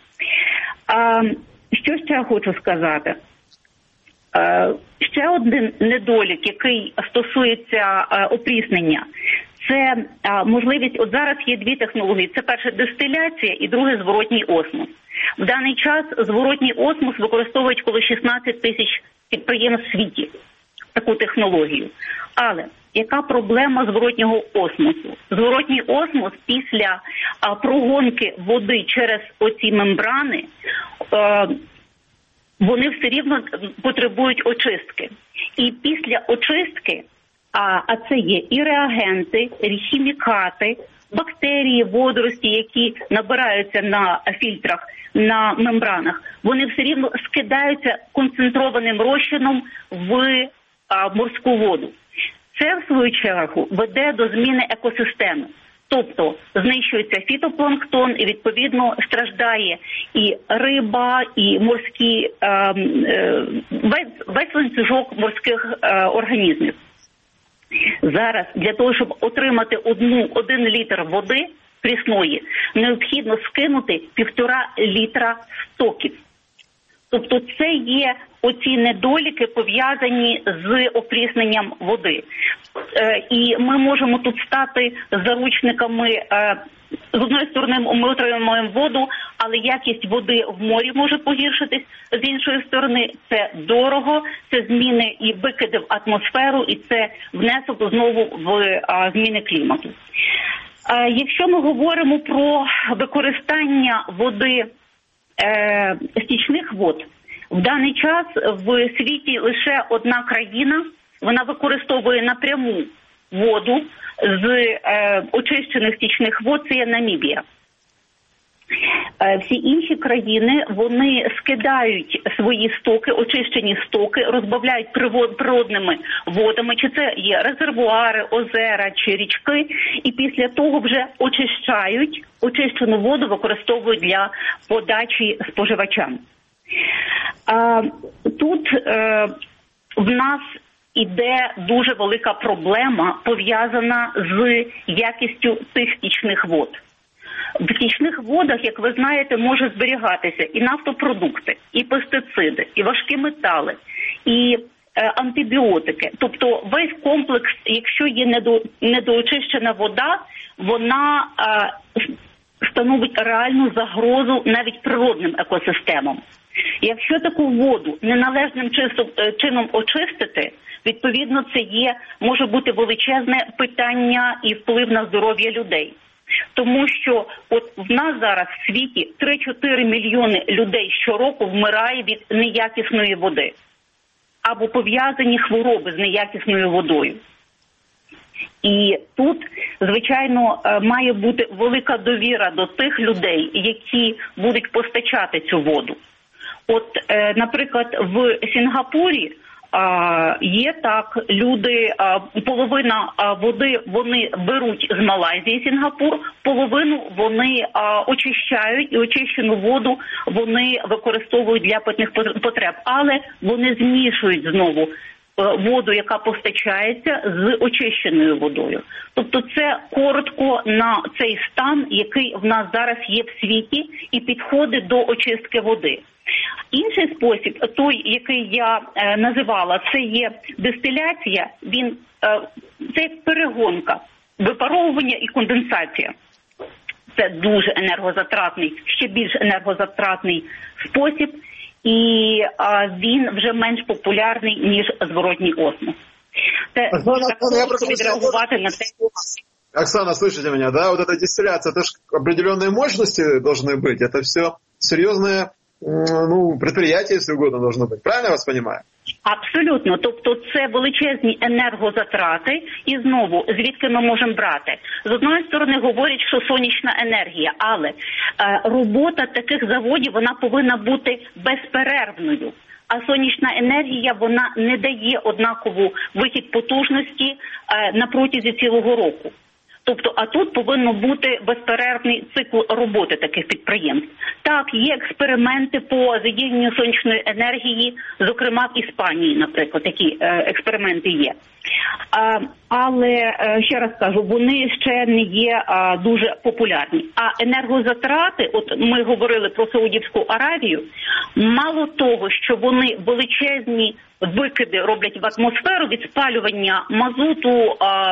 Що ще я хочу сказати? Ще один недолік, який стосується опріснення, це можливість, от зараз є дві технології. Це перше дистиляція і друге зворотній осмос. В даний час зворотній осмос використовують коло 16 тисяч підприємств в світі, таку технологію. Але яка проблема зворотнього осмосу? Зворотній осмос після прогонки води через оці мембрани, вони все рівно потребують очистки. І після очистки, а це є і реагенти, і хімікати, бактерії, водорості, які набираються на фільтрах, на мембранах, вони все рівно скидаються концентрованим розчином в морську воду. Це, в свою чергу, веде до зміни екосистеми. Тобто знищується фітопланктон і, відповідно, страждає і риба, і морські, весь ланцюжок морських організмів. Зараз для того, щоб отримати 1 літр води прісної, необхідно скинути 1,5 літра стоків. Тобто це є оці недоліки, пов'язані з опрісненням води. І ми можемо тут стати заручниками. З одної сторони ми отримуємо воду, але якість води в морі може погіршитись. З іншої сторони це дорого, це зміни і викиди в атмосферу, і це внесок знову в зміни клімату. Якщо ми говоримо про використання води, стічних вод, в даний час в світі лише одна країна, вона використовує напряму воду з очищених стічних вод, це є Намібія. Всі інші країни, вони скидають свої стоки, очищені стоки, розбавляють природними водами, чи це є резервуари, озера чи річки, і після того вже очищають, очищену воду використовують для подачі споживачам. Тут в нас іде дуже велика проблема, пов'язана з якістю тих стічних вод. В стічних водах, як ви знаєте, може зберігатися і нафтопродукти, і пестициди, і важкі метали, і антибіотики. Тобто весь комплекс, якщо є недоочищена вода, вона становить реальну загрозу навіть природним екосистемам. Якщо таку воду неналежним чином очистити, відповідно це може бути величезне питання і вплив на здоров'я людей. Тому що от в нас зараз в світі 3-4 мільйони людей щороку вмирає від неякісної води або пов'язані хвороби з неякісною водою. І тут, звичайно, має бути велика довіра до тих людей, які будуть постачати цю воду. От, наприклад, в Сінгапурі є так, люди, половина води вони беруть з Малайзії, Сінгапур, половину вони очищають, і очищену воду вони використовують для питних потреб. Але вони змішують знову воду, яка постачається, з очищеною водою. Тобто це коротко на цей стан, який в нас зараз є в світі, і підходи до очистки води. Інший спосіб, той, який я називала, це є дистиляція, це як перегонка, випаровування і конденсація. Це дуже енергозатратний, ще більш енергозатратний спосіб, і він вже менш популярний, ніж зворотній осмос. Це відреагувати на те. Оксана, слышите меня, да? Вот эта дистилляция, это же определенные мощности должны быть, это все серьезные предприятия, если угодно, должно быть. Правильно я вас понимаю? Абсолютно. Тобто це величезні енергозатрати. І знову, звідки ми можемо брати? З одної сторони говорять, що сонячна енергія, але робота таких заводів, вона повинна бути безперервною. А сонячна енергія, вона не дає однакову вихід потужності на протязі цілого року. Тобто, а тут повинно бути безперервний цикл роботи таких підприємств. Так, є експерименти по задіянню сонячної енергії, зокрема в Іспанії, наприклад, такі експерименти є. Але, ще раз кажу, вони ще не є дуже популярні. А енергозатрати, от ми говорили про Саудівську Аравію, мало того, що вони величезні викиди роблять в атмосферу від спалювання мазуту,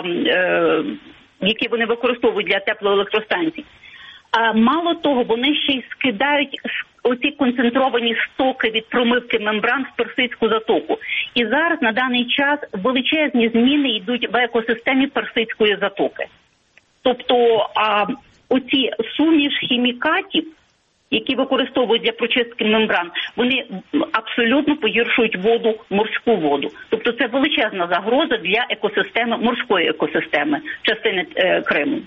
які вони використовують для теплоелектростанцій. Мало того, вони ще й скидають оці концентровані стоки від промивки мембран в Персидську затоку. І зараз на даний час величезні зміни йдуть в екосистемі Персидської затоки. Тобто оці суміш хімікатів, які використовують для прочистки мембран, вони абсолютно погіршують воду, морську воду. Тобто це величезна загроза для екосистеми, морської екосистеми частини Криму.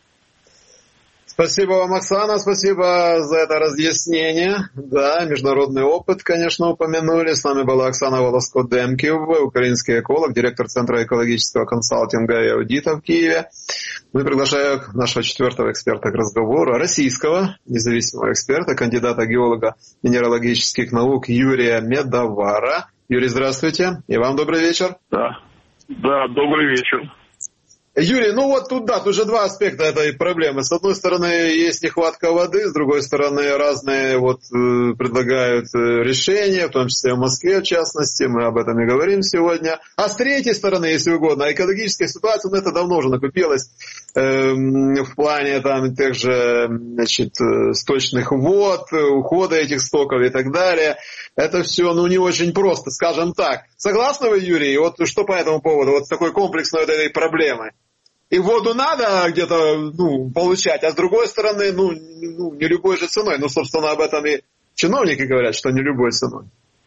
Спасибо вам, Оксана, спасибо за это разъяснение. Да, международный опыт, конечно, упомянули. С нами была Оксана Волоско-Демків, украинский эколог, директор Центра экологического консалтинга и аудита в Киеве. Мы приглашаем нашего четвертого эксперта к разговору, российского независимого эксперта, кандидата геолога минералогических наук Юрия Медовара. Юрий, здравствуйте. И вам добрый вечер. Да, добрый вечер. Юрий, ну вот тут же два аспекта этой проблемы. С одной стороны, есть нехватка воды, с другой стороны, разные предлагают решения, в том числе в Москве, в частности, мы об этом и говорим сегодня. А с третьей стороны, если угодно, экологическая ситуация, это давно уже накопилась в плане тех же, сточных вод, ухода этих стоков и так далее. Это все, не очень просто, скажем так. Согласны вы, Юрий? Вот что по этому поводу, вот такой комплексной этой проблемы? И воду надо где-то, получать, а с другой стороны, не любой же ценой. Собственно, об этом и чиновники говорят, что не любой ценой.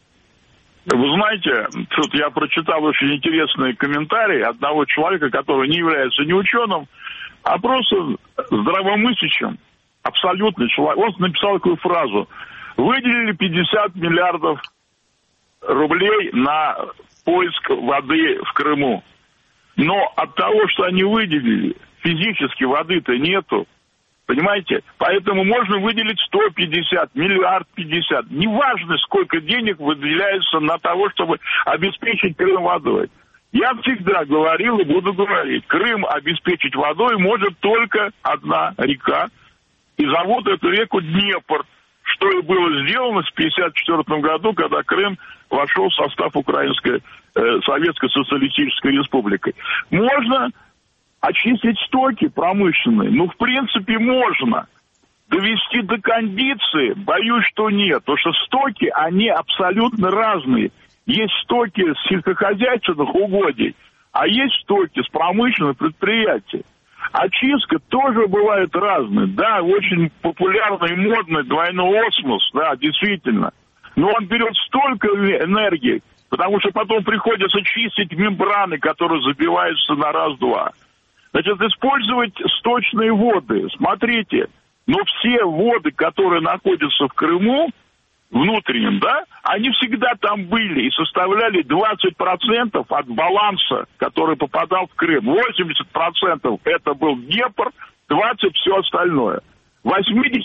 Вы знаете, тут я прочитал очень интересный комментарий одного человека, который не является ни ученым, а просто здравомыслящим, абсолютный человек. Он написал такую фразу: выделили 50 миллиардов рублей на поиск воды в Крыму. Но от того, что они выделили, физически воды-то нету. Понимаете? Поэтому можно выделить 150, миллиард 50. Неважно, сколько денег выделяется на того, чтобы обеспечить Крым водой. Я всегда говорил и буду говорить, Крым обеспечить водой может только одна река. И зовут эту реку Днепр, что и было сделано в 1954 году, когда Крым вошел в состав Украинской Советской Социалистической Республики. Можно очистить стоки промышленные? В принципе, можно. Довести до кондиции? Боюсь, что нет. Потому что стоки, они абсолютно разные. Есть стоки с сельскохозяйственных угодий, а есть стоки с промышленных предприятий. Очистка тоже бывает разной. Да, очень популярный и модный двойной осмос, да, действительно. Но он берет столько энергии, потому что потом приходится чистить мембраны, которые забиваются на раз-два. Значит, использовать сточные воды. Смотрите, все воды, которые находятся в Крыму, внутреннем, да, они всегда там были и составляли 20% от баланса, который попадал в Крым. 80% это был Днепр, 20% все остальное. 80%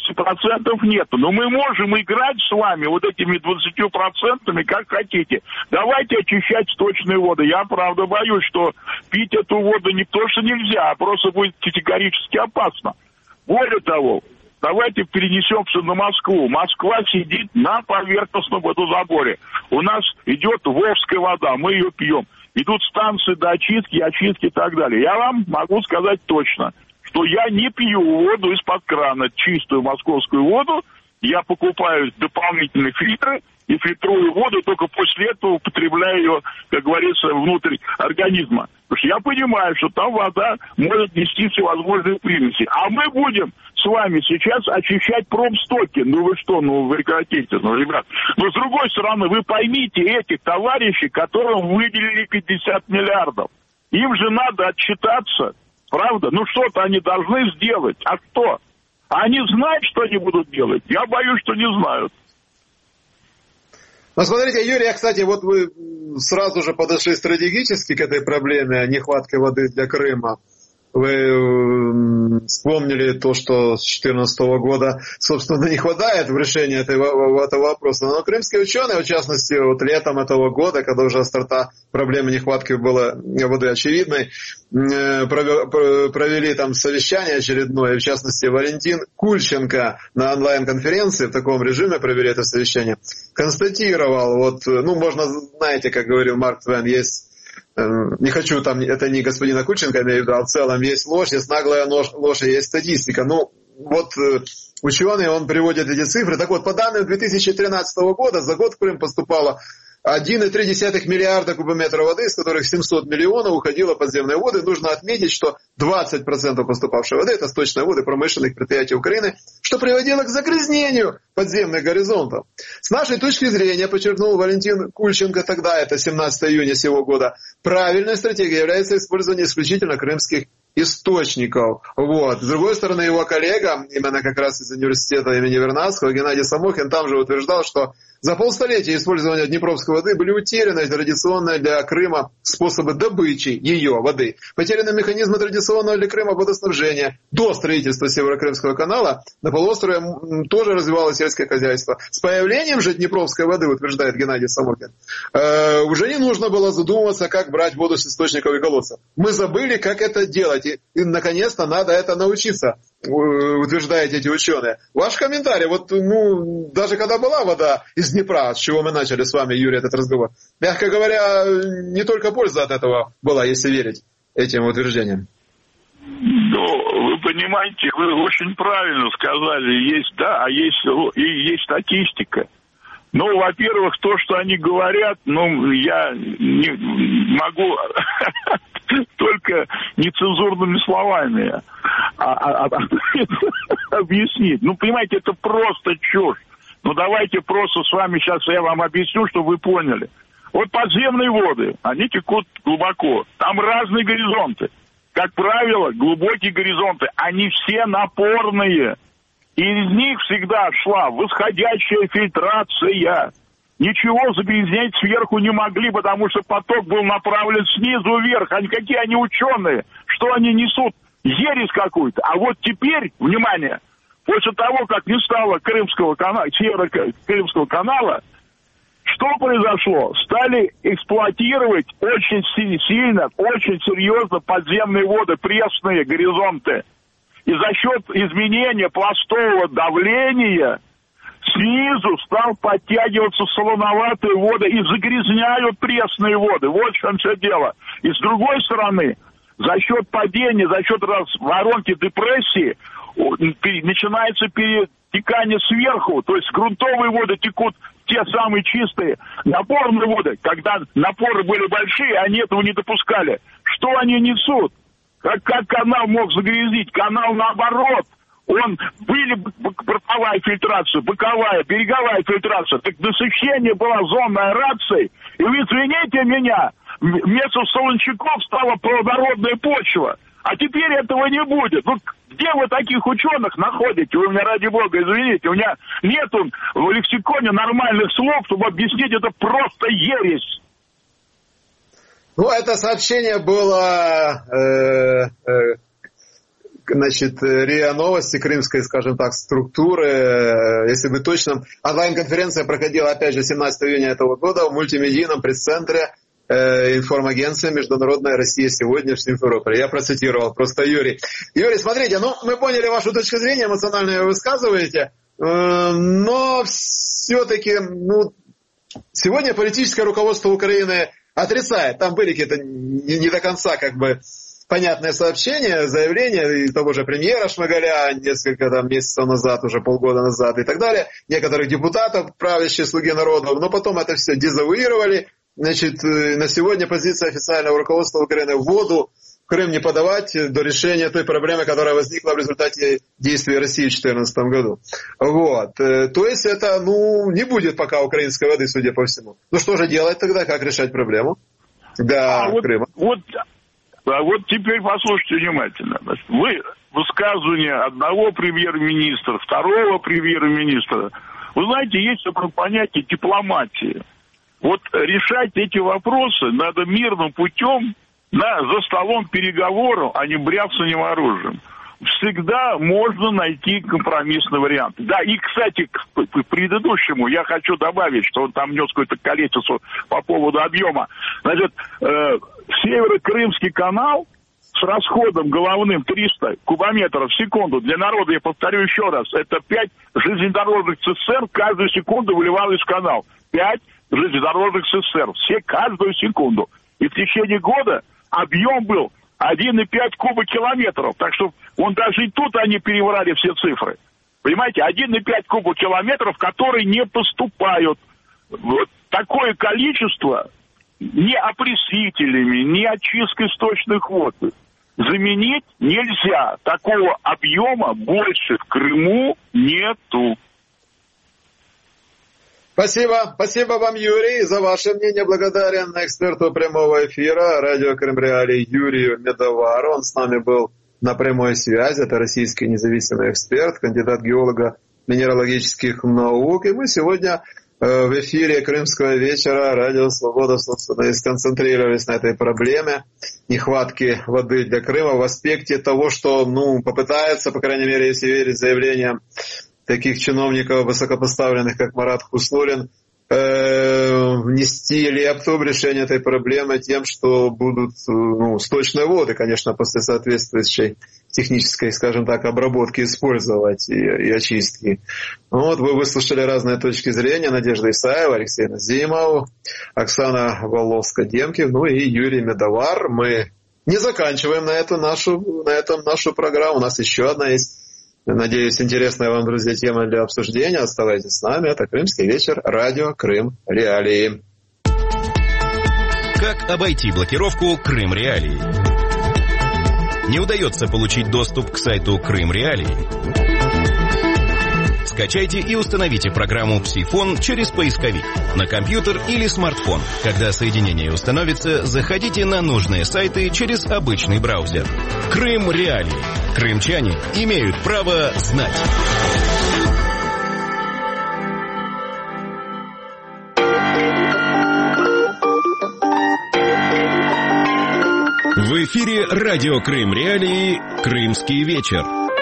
нету. Но мы можем играть с вами вот этими 20% как хотите. Давайте очищать сточные воды. Я, правда, боюсь, что пить эту воду не то, что нельзя, а просто будет категорически опасно. Более того, давайте перенесем все на Москву. Москва сидит на поверхностном водозаборе. У нас идет Волжская вода, мы ее пьем. Идут станции до очистки и так далее. Я вам могу сказать точно, что я не пью воду из-под крана, чистую московскую воду. Я покупаю дополнительные фильтры и фильтрую воду, только после этого употребляю ее, как говорится, внутрь организма. Потому что я понимаю, что там вода может нести всевозможные примеси. А мы будем с вами сейчас очищать промстоки. Вы что, прекратите, ребят. Но с другой стороны, вы поймите этих товарищей, которым выделили 50 миллиардов. Им же надо отчитаться, правда? Что-то они должны сделать. А что? Они знают, что они будут делать? Я боюсь, что не знают. Смотрите, Юрий, кстати, вы сразу же подошли стратегически к этой проблеме нехватки воды для Крыма. Вы вспомнили то, что с 2014 года, собственно, не хватает в решении этого вопроса. Но крымские ученые, в частности, вот летом этого года, когда уже острота проблемы нехватки была воды очевидной, провели там совещание очередное, в частности, Валентин Кульченко на онлайн-конференции в таком режиме провели это совещание, констатировал, вот, ну, можно, знаете, как говорил Марк Твен, есть, не хочу там, это не господина Кульченко, имею в виду, а в целом есть ложь, есть наглая ложь и есть статистика. Ну, вот ученый, он приводит эти цифры. Так вот, по данным 2013 года, за год в Крым поступало 1,3 миллиарда кубометров воды, из которых 700 миллионов уходило в подземные воды. Нужно отметить, что 20% поступавшей воды – это сточные воды промышленных предприятий Украины, что приводило к загрязнению подземных горизонтов. С нашей точки зрения, подчеркнул Валентин Кульченко тогда, это 17 июня сего года, правильной стратегией является использование исключительно крымских источников. Вот. С другой стороны, его коллега, именно как раз из университета имени Вернадского, Геннадий Самохин, там же утверждал, что за полстолетия использования Днепровской воды были утеряны традиционные для Крыма способы добычи ее воды. Потеряны механизмы традиционного для Крыма водоснабжения. До строительства Северокрымского канала на полуострове тоже развивалось сельское хозяйство. С появлением же Днепровской воды, утверждает Геннадий Самохин, уже не нужно было задумываться, как брать воду с источников и колодцев. Мы забыли, как это делать. И наконец-то надо это научиться, утверждают эти ученые. Ваш комментарий, вот, ну, даже когда была вода из Днепра, с чего мы начали с вами, Юрий, этот разговор, мягко говоря, не только польза от этого была, если верить этим утверждениям. Ну, вы понимаете, вы очень правильно сказали, есть, да, а есть статистика. Ну, во-первых, то, что они говорят, ну, я не могу только нецензурными словами объяснить. Ну, понимаете, это просто чушь. Ну, давайте просто с вами сейчас я вам объясню, чтобы вы поняли. Вот подземные воды, они текут глубоко. Там разные горизонты. Как правило, глубокие горизонты, они все напорные. И из них всегда шла восходящая фильтрация. Ничего загрязнять сверху не могли, потому что поток был направлен снизу вверх. Какие они ученые? Что они несут? Ересь какую-то. А вот теперь, внимание, после того, как не стало Крымского канала, Северо-Крымского канала, что произошло? Стали эксплуатировать очень сильно, очень серьезно подземные воды, пресные горизонты. И за счет изменения пластового давления снизу стал подтягиваться солоноватые воды и загрязняют пресные воды. Вот в чем все дело. И с другой стороны, за счет падения, за счет воронки депрессии начинается перетекание сверху. То есть грунтовые воды текут те самые чистые. Напорные воды, когда напоры были большие, они этого не допускали. Что они несут? Как канал мог загрязнить? Канал наоборот. Были бортовая фильтрация, боковая, береговая фильтрация. Так насыщение была зонной аэрацией. И вы извините меня, вместо солончаков стала плодородная почва. А теперь этого не будет. Ну, где вы таких ученых находите? Вы меня, ради бога, извините. У меня нету в лексиконе нормальных слов, чтобы объяснить, это просто ересь. Ну, это сообщение было, значит, РИА Новости, крымской, скажем так, структуры, если быть точным. Онлайн-конференция проходила, опять же, 17 июня этого года в мультимедийном пресс-центре информагентства «Международная Россия сегодня» в Симферополе. Я процитировал просто Юрий. Юрий, смотрите, ну, мы поняли вашу точку зрения, эмоционально ее высказываете, но все-таки, ну, сегодня политическое руководство Украины отрицает. Там были какие-то не до конца как бы понятные сообщения, заявления и того же премьера Шмыгаля несколько там месяцев назад, уже полгода назад и так далее, некоторых депутатов, правящие «Слуги народа», но потом это все дезавуировали. Значит, на сегодня позиция официального руководства Украины — воду в Крым не подавать до решения той проблемы, которая возникла в результате действий России в 2014 году. Вот. То есть это, ну, не будет пока украинской воды, судя по всему. Ну что же делать тогда, как решать проблему для Крыма? Вот теперь послушайте внимательно. Вы высказывание одного премьер-министра, второго премьер-министра. Вы знаете, есть такое понятие дипломатии. Вот решать эти вопросы надо мирным путем, за столом переговоров, а не бряцанием оружием. всегда можно найти компромиссный вариант. Да, и, кстати, к предыдущему я хочу добавить, что он там нес какую-то количество по поводу объема. Значит, Северо-Крымский канал с расходом головным 300 кубометров в секунду. Для народа, я повторю еще раз, это 5 железнодорожных цистерн каждую секунду выливалось в канал. 5 железнодорожных цистерн. Все каждую секунду. И в течение года объем был 1,5 кубокилометров. Так что он даже и тут они переврали все цифры. Понимаете, 1,5 кубокилометров, которые не поступают. Вот такое количество ни опресителями, ни очисткой сточных вод заменить нельзя. Такого объема больше в Крыму нету. Спасибо. Спасибо вам, Юрий, за ваше мнение. Благодарен эксперту прямого эфира радио Крым Реалии Юрию Медовару. Он с нами был на прямой связи. Это российский независимый эксперт, кандидат геолого-минералогических наук. И мы сегодня в эфире Крымского вечера радио «Свобода», собственно, и сконцентрировались на этой проблеме нехватки воды для Крыма в аспекте того, что, попытается, по крайней мере, если верить заявлениям таких чиновников высокопоставленных, как Марат Хуснурин, внести лепту в решение этой проблемы тем, что будут сточные воды, конечно, после соответствующей технической, скажем так, обработки использовать и очистки. Вот вы выслушали разные точки зрения. Надежда Исаева, Алексей Назимов, Оксана Воловска-Демкив, и Юрий Медовар. Мы не заканчиваем на этом нашу программу. У нас еще одна есть. Надеюсь, интересная вам, друзья, тема для обсуждения. Оставайтесь с нами. Это «Крымский вечер», радио «Крым Реалии». Как обойти блокировку «Крым Реалии»? Не удается получить доступ к сайту «Крым Реалии»? Скачайте и установите программу «Псифон» через поисковик на компьютер или смартфон. Когда соединение установится, заходите на нужные сайты через обычный браузер. Крым Реалии. Крымчане имеют право знать. В эфире радио Крым Реалии «Крымский вечер».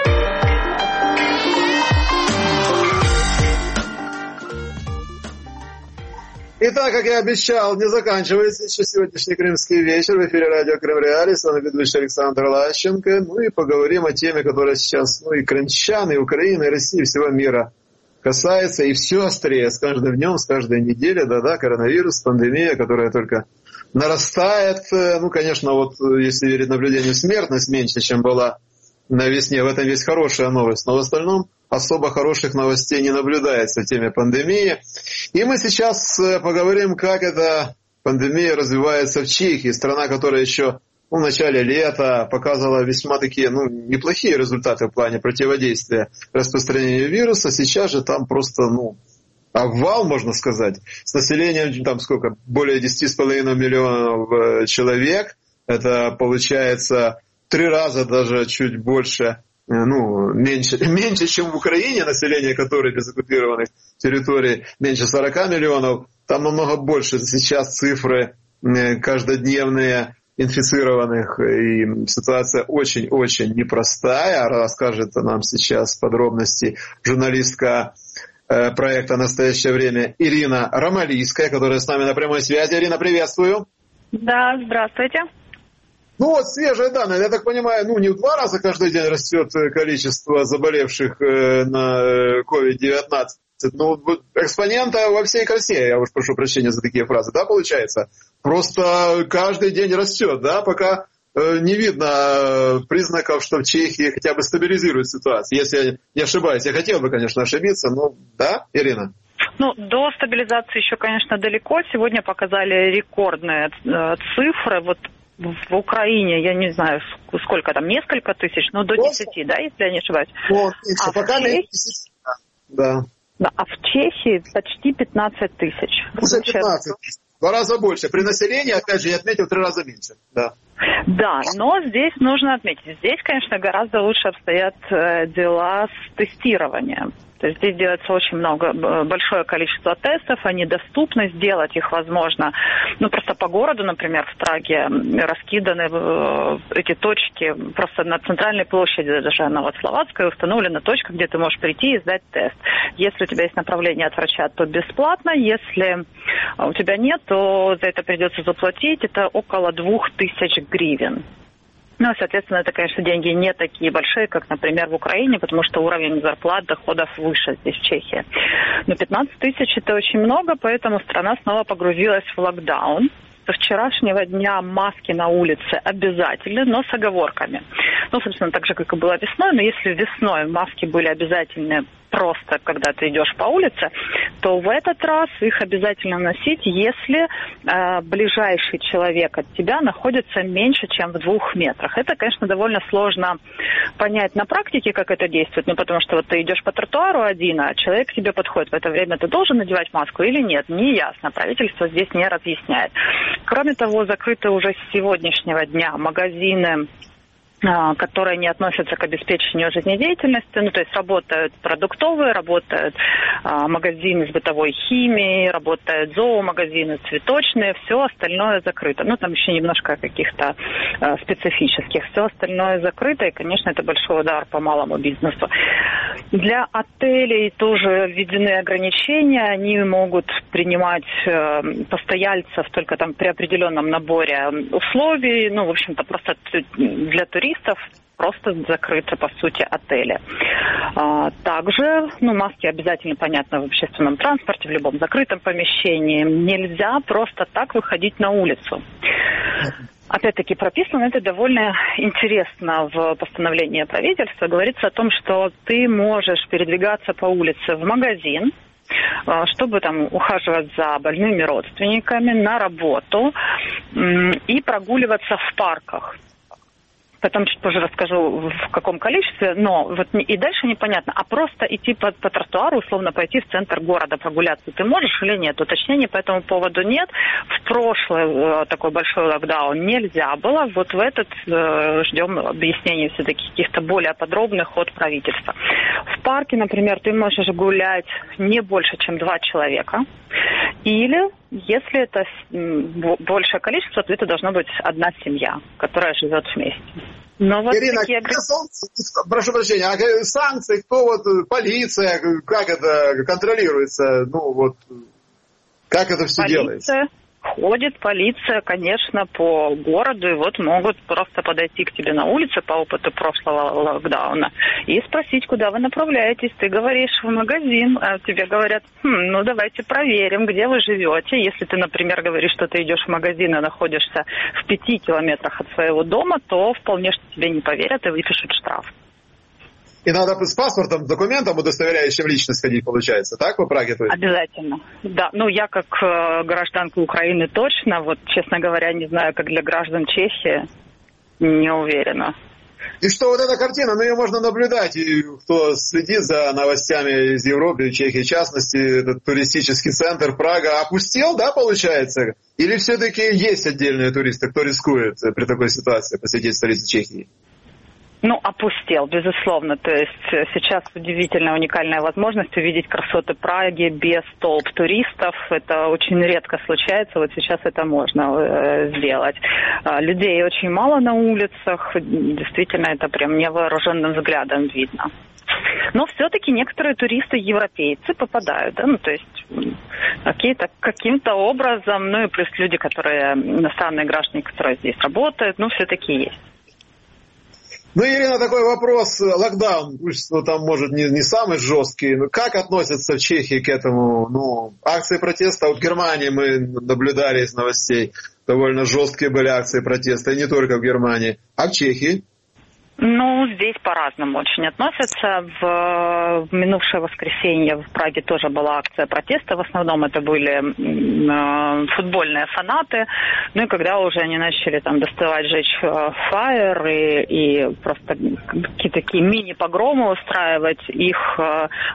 Итак, как я обещал, не заканчивается еще сегодняшний Крымский вечер. В эфире радио Крым Реалии, с вами ведущий Александр Лащенко. И поговорим о теме, которая сейчас и крымчан, и Украины, и России, и всего мира касается. И все острее с каждым днем, с каждой неделей. Да-да, коронавирус, пандемия, которая только нарастает. Конечно, если верить наблюдению, смертность меньше, чем была на весне. В этом есть хорошая новость. Но в остальном особо хороших новостей не наблюдается в теме пандемии. И мы сейчас поговорим, как эта пандемия развивается в Чехии. Страна, которая еще в начале лета показывала весьма такие неплохие результаты в плане противодействия распространению вируса. Сейчас же там просто обвал, можно сказать. С населением более 10,5 миллионов человек. Это получается 3 раза даже чуть больше, меньше, чем в Украине, население которой без оккупированных территорий меньше 40 миллионов. Там намного больше сейчас цифры каждодневные инфицированных. И ситуация очень-очень непростая. Расскажет нам сейчас подробности журналистка проекта «Настоящее время» Ирина Ромалийская, которая с нами на прямой связи. Ирина, приветствую. Да, здравствуйте. Свежие данные. Я так понимаю, не в 2 раза каждый день растет количество заболевших на COVID-19. Экспонента во всей красе, я уж прошу прощения за такие фразы, да, получается? Просто каждый день растет, да, пока не видно признаков, что в Чехии хотя бы стабилизирует ситуацию. Если я не ошибаюсь, я хотел бы, конечно, ошибиться, да, Ирина? До стабилизации еще, конечно, далеко. Сегодня показали рекордные цифры. В Украине, я не знаю, сколько там, несколько тысяч, до 10, да, если я не ошибаюсь. Пока меньше 10, да. А в Чехии почти 15 тысяч. Уже 15 тысяч. В 2 раза больше. При населении, опять же, я отметил, 3 раза меньше. Да. Да, но здесь нужно отметить, здесь, конечно, гораздо лучше обстоят дела с тестированием. То есть здесь делается очень большое количество тестов, они доступны, сделать их возможно. Просто по городу, например, в Праге раскиданы эти точки, просто на центральной площади даже Новословацкой установлена точка, где ты можешь прийти и сдать тест. Если у тебя есть направление от врача, то бесплатно, если у тебя нет, то за это придется заплатить, это около 2000 гривен. Соответственно, это, конечно, деньги не такие большие, как, например, в Украине, потому что уровень зарплат, доходов выше здесь, в Чехии. Но 15 тысяч – это очень много, поэтому страна снова погрузилась в локдаун. Со вчерашнего дня маски на улице обязательны, но с оговорками. Собственно, так же, как и было весной, но если весной маски были обязательны просто, когда ты идешь по улице, то в этот раз их обязательно носить, если ближайший человек от тебя находится меньше, чем в 2 метрах. Это, конечно, довольно сложно понять на практике, как это действует, потому что вот ты идешь по тротуару один, а человек к тебе подходит. В это время ты должен надевать маску или нет? Не ясно. Правительство здесь не разъясняет. Кроме того, закрыты уже с сегодняшнего дня магазины, которые не относятся к обеспечению жизнедеятельности. То есть работают продуктовые, работают магазины с бытовой химией, работают зоомагазины, цветочные, все остальное закрыто. Там еще немножко каких-то специфических. Все остальное закрыто, и, конечно, это большой удар по малому бизнесу. Для отелей тоже введены ограничения. Они могут принимать постояльцев только при определенном наборе условий. В общем-то, просто для туристов просто закрыты, по сути, отели. Также, маски обязательно, понятно, в общественном транспорте, в любом закрытом помещении. Нельзя просто так выходить на улицу. Опять-таки прописано это довольно интересно в постановлении правительства. Говорится о том, что ты можешь передвигаться по улице в магазин, чтобы ухаживать за больными родственниками, на работу и прогуливаться в парках. Потом чуть позже расскажу, в каком количестве, но и дальше непонятно. А просто идти по тротуару, условно пойти в центр города прогуляться, ты можешь или нет? Уточнений по этому поводу нет. В прошлый такой большой локдаун нельзя было. В этот ждем объяснений все-таки каких-то более подробных от правительства. В парке, например, ты можешь гулять не больше, чем 2 человека. Или, если это большее количество, то это должна быть одна семья, которая живет вместе. Но Ирина, прошу прощения, а санкции, кто полиция, как это контролируется? Как это все делается? Ходит полиция, конечно, по городу, и могут просто подойти к тебе на улице по опыту прошлого локдауна и спросить, куда вы направляетесь. Ты говоришь в магазин, а тебе говорят, давайте проверим, где вы живете. Если ты, например, говоришь, что ты идешь в магазин и находишься в 5 километрах от своего дома, то вполне что тебе не поверят и выпишут штраф. И надо с паспортом, документом, удостоверяющим личность ходить, получается, так, по Праге? Обязательно. Да, я как гражданка Украины точно, честно говоря, не знаю, как для граждан Чехии, не уверена. И что эта картина, ее можно наблюдать, и кто следит за новостями из Европы, Чехии в частности, этот туристический центр Прага опустел, да, получается? Или все-таки есть отдельные туристы, кто рискует при такой ситуации посетить столицу Чехии? Опустел, безусловно. То есть сейчас удивительная, уникальная возможность увидеть красоты Праги без толп туристов. Это очень редко случается. Сейчас это можно сделать. Людей очень мало на улицах. Действительно, это прям невооруженным взглядом видно. Но все-таки некоторые туристы, европейцы, попадают, то есть каким-то образом, и плюс люди, которые иностранные граждане, которые здесь работают, все-таки есть. Ирина, такой вопрос. Локдаун, пусть там, может, не самый жесткий, но как относятся в Чехии к этому? Акции протеста в Германии мы наблюдали из новостей. Довольно жесткие были акции протеста, и не только в Германии. А в Чехии? Здесь по-разному очень относятся. В минувшее воскресенье в Праге тоже была акция протеста. В основном это были футбольные фанаты. И когда уже они начали доставать, жечь фаер и просто какие-то такие мини-погромы устраивать, их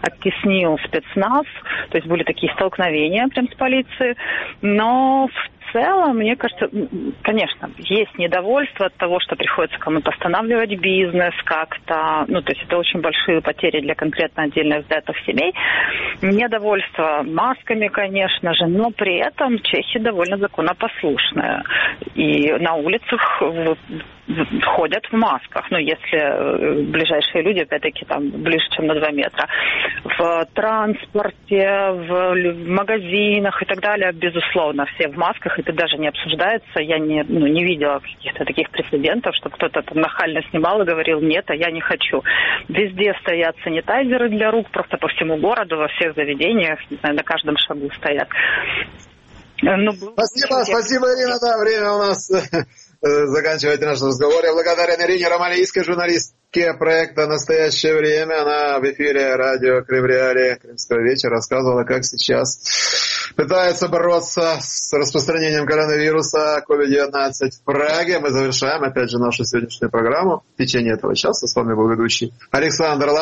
оттеснил спецназ. То есть были такие столкновения прям с полицией. Но в целом, мне кажется, конечно, есть недовольство от того, что приходится кому-то останавливать бизнес как-то. Ну, то есть это очень большие потери для конкретно отдельно взятых семей. Недовольство масками, конечно же, но при этом чехи довольно законопослушные. И на улицах ходят в масках, ну, если ближайшие люди, опять-таки, там, ближе, чем на 2 метра. В транспорте, в магазинах и так далее, безусловно, все в масках, это даже не обсуждается. Я не видела каких-то таких прецедентов, что кто-то там нахально снимал и говорил, нет, а я не хочу. Везде стоят санитайзеры для рук, просто по всему городу, во всех заведениях, не знаю, на каждом шагу стоят. Спасибо, Ирина, да, время у нас заканчивать наш разговор. Я благодарен Ирине Ромалийской, журналистке проекта «Настоящее время». Она в эфире радио Крым Реалии Крымского вечера рассказывала, как сейчас пытается бороться с распространением коронавируса COVID-19 в Праге. Мы завершаем, опять же, нашу сегодняшнюю программу. В течение этого часа с вами был ведущий Александр Лапин.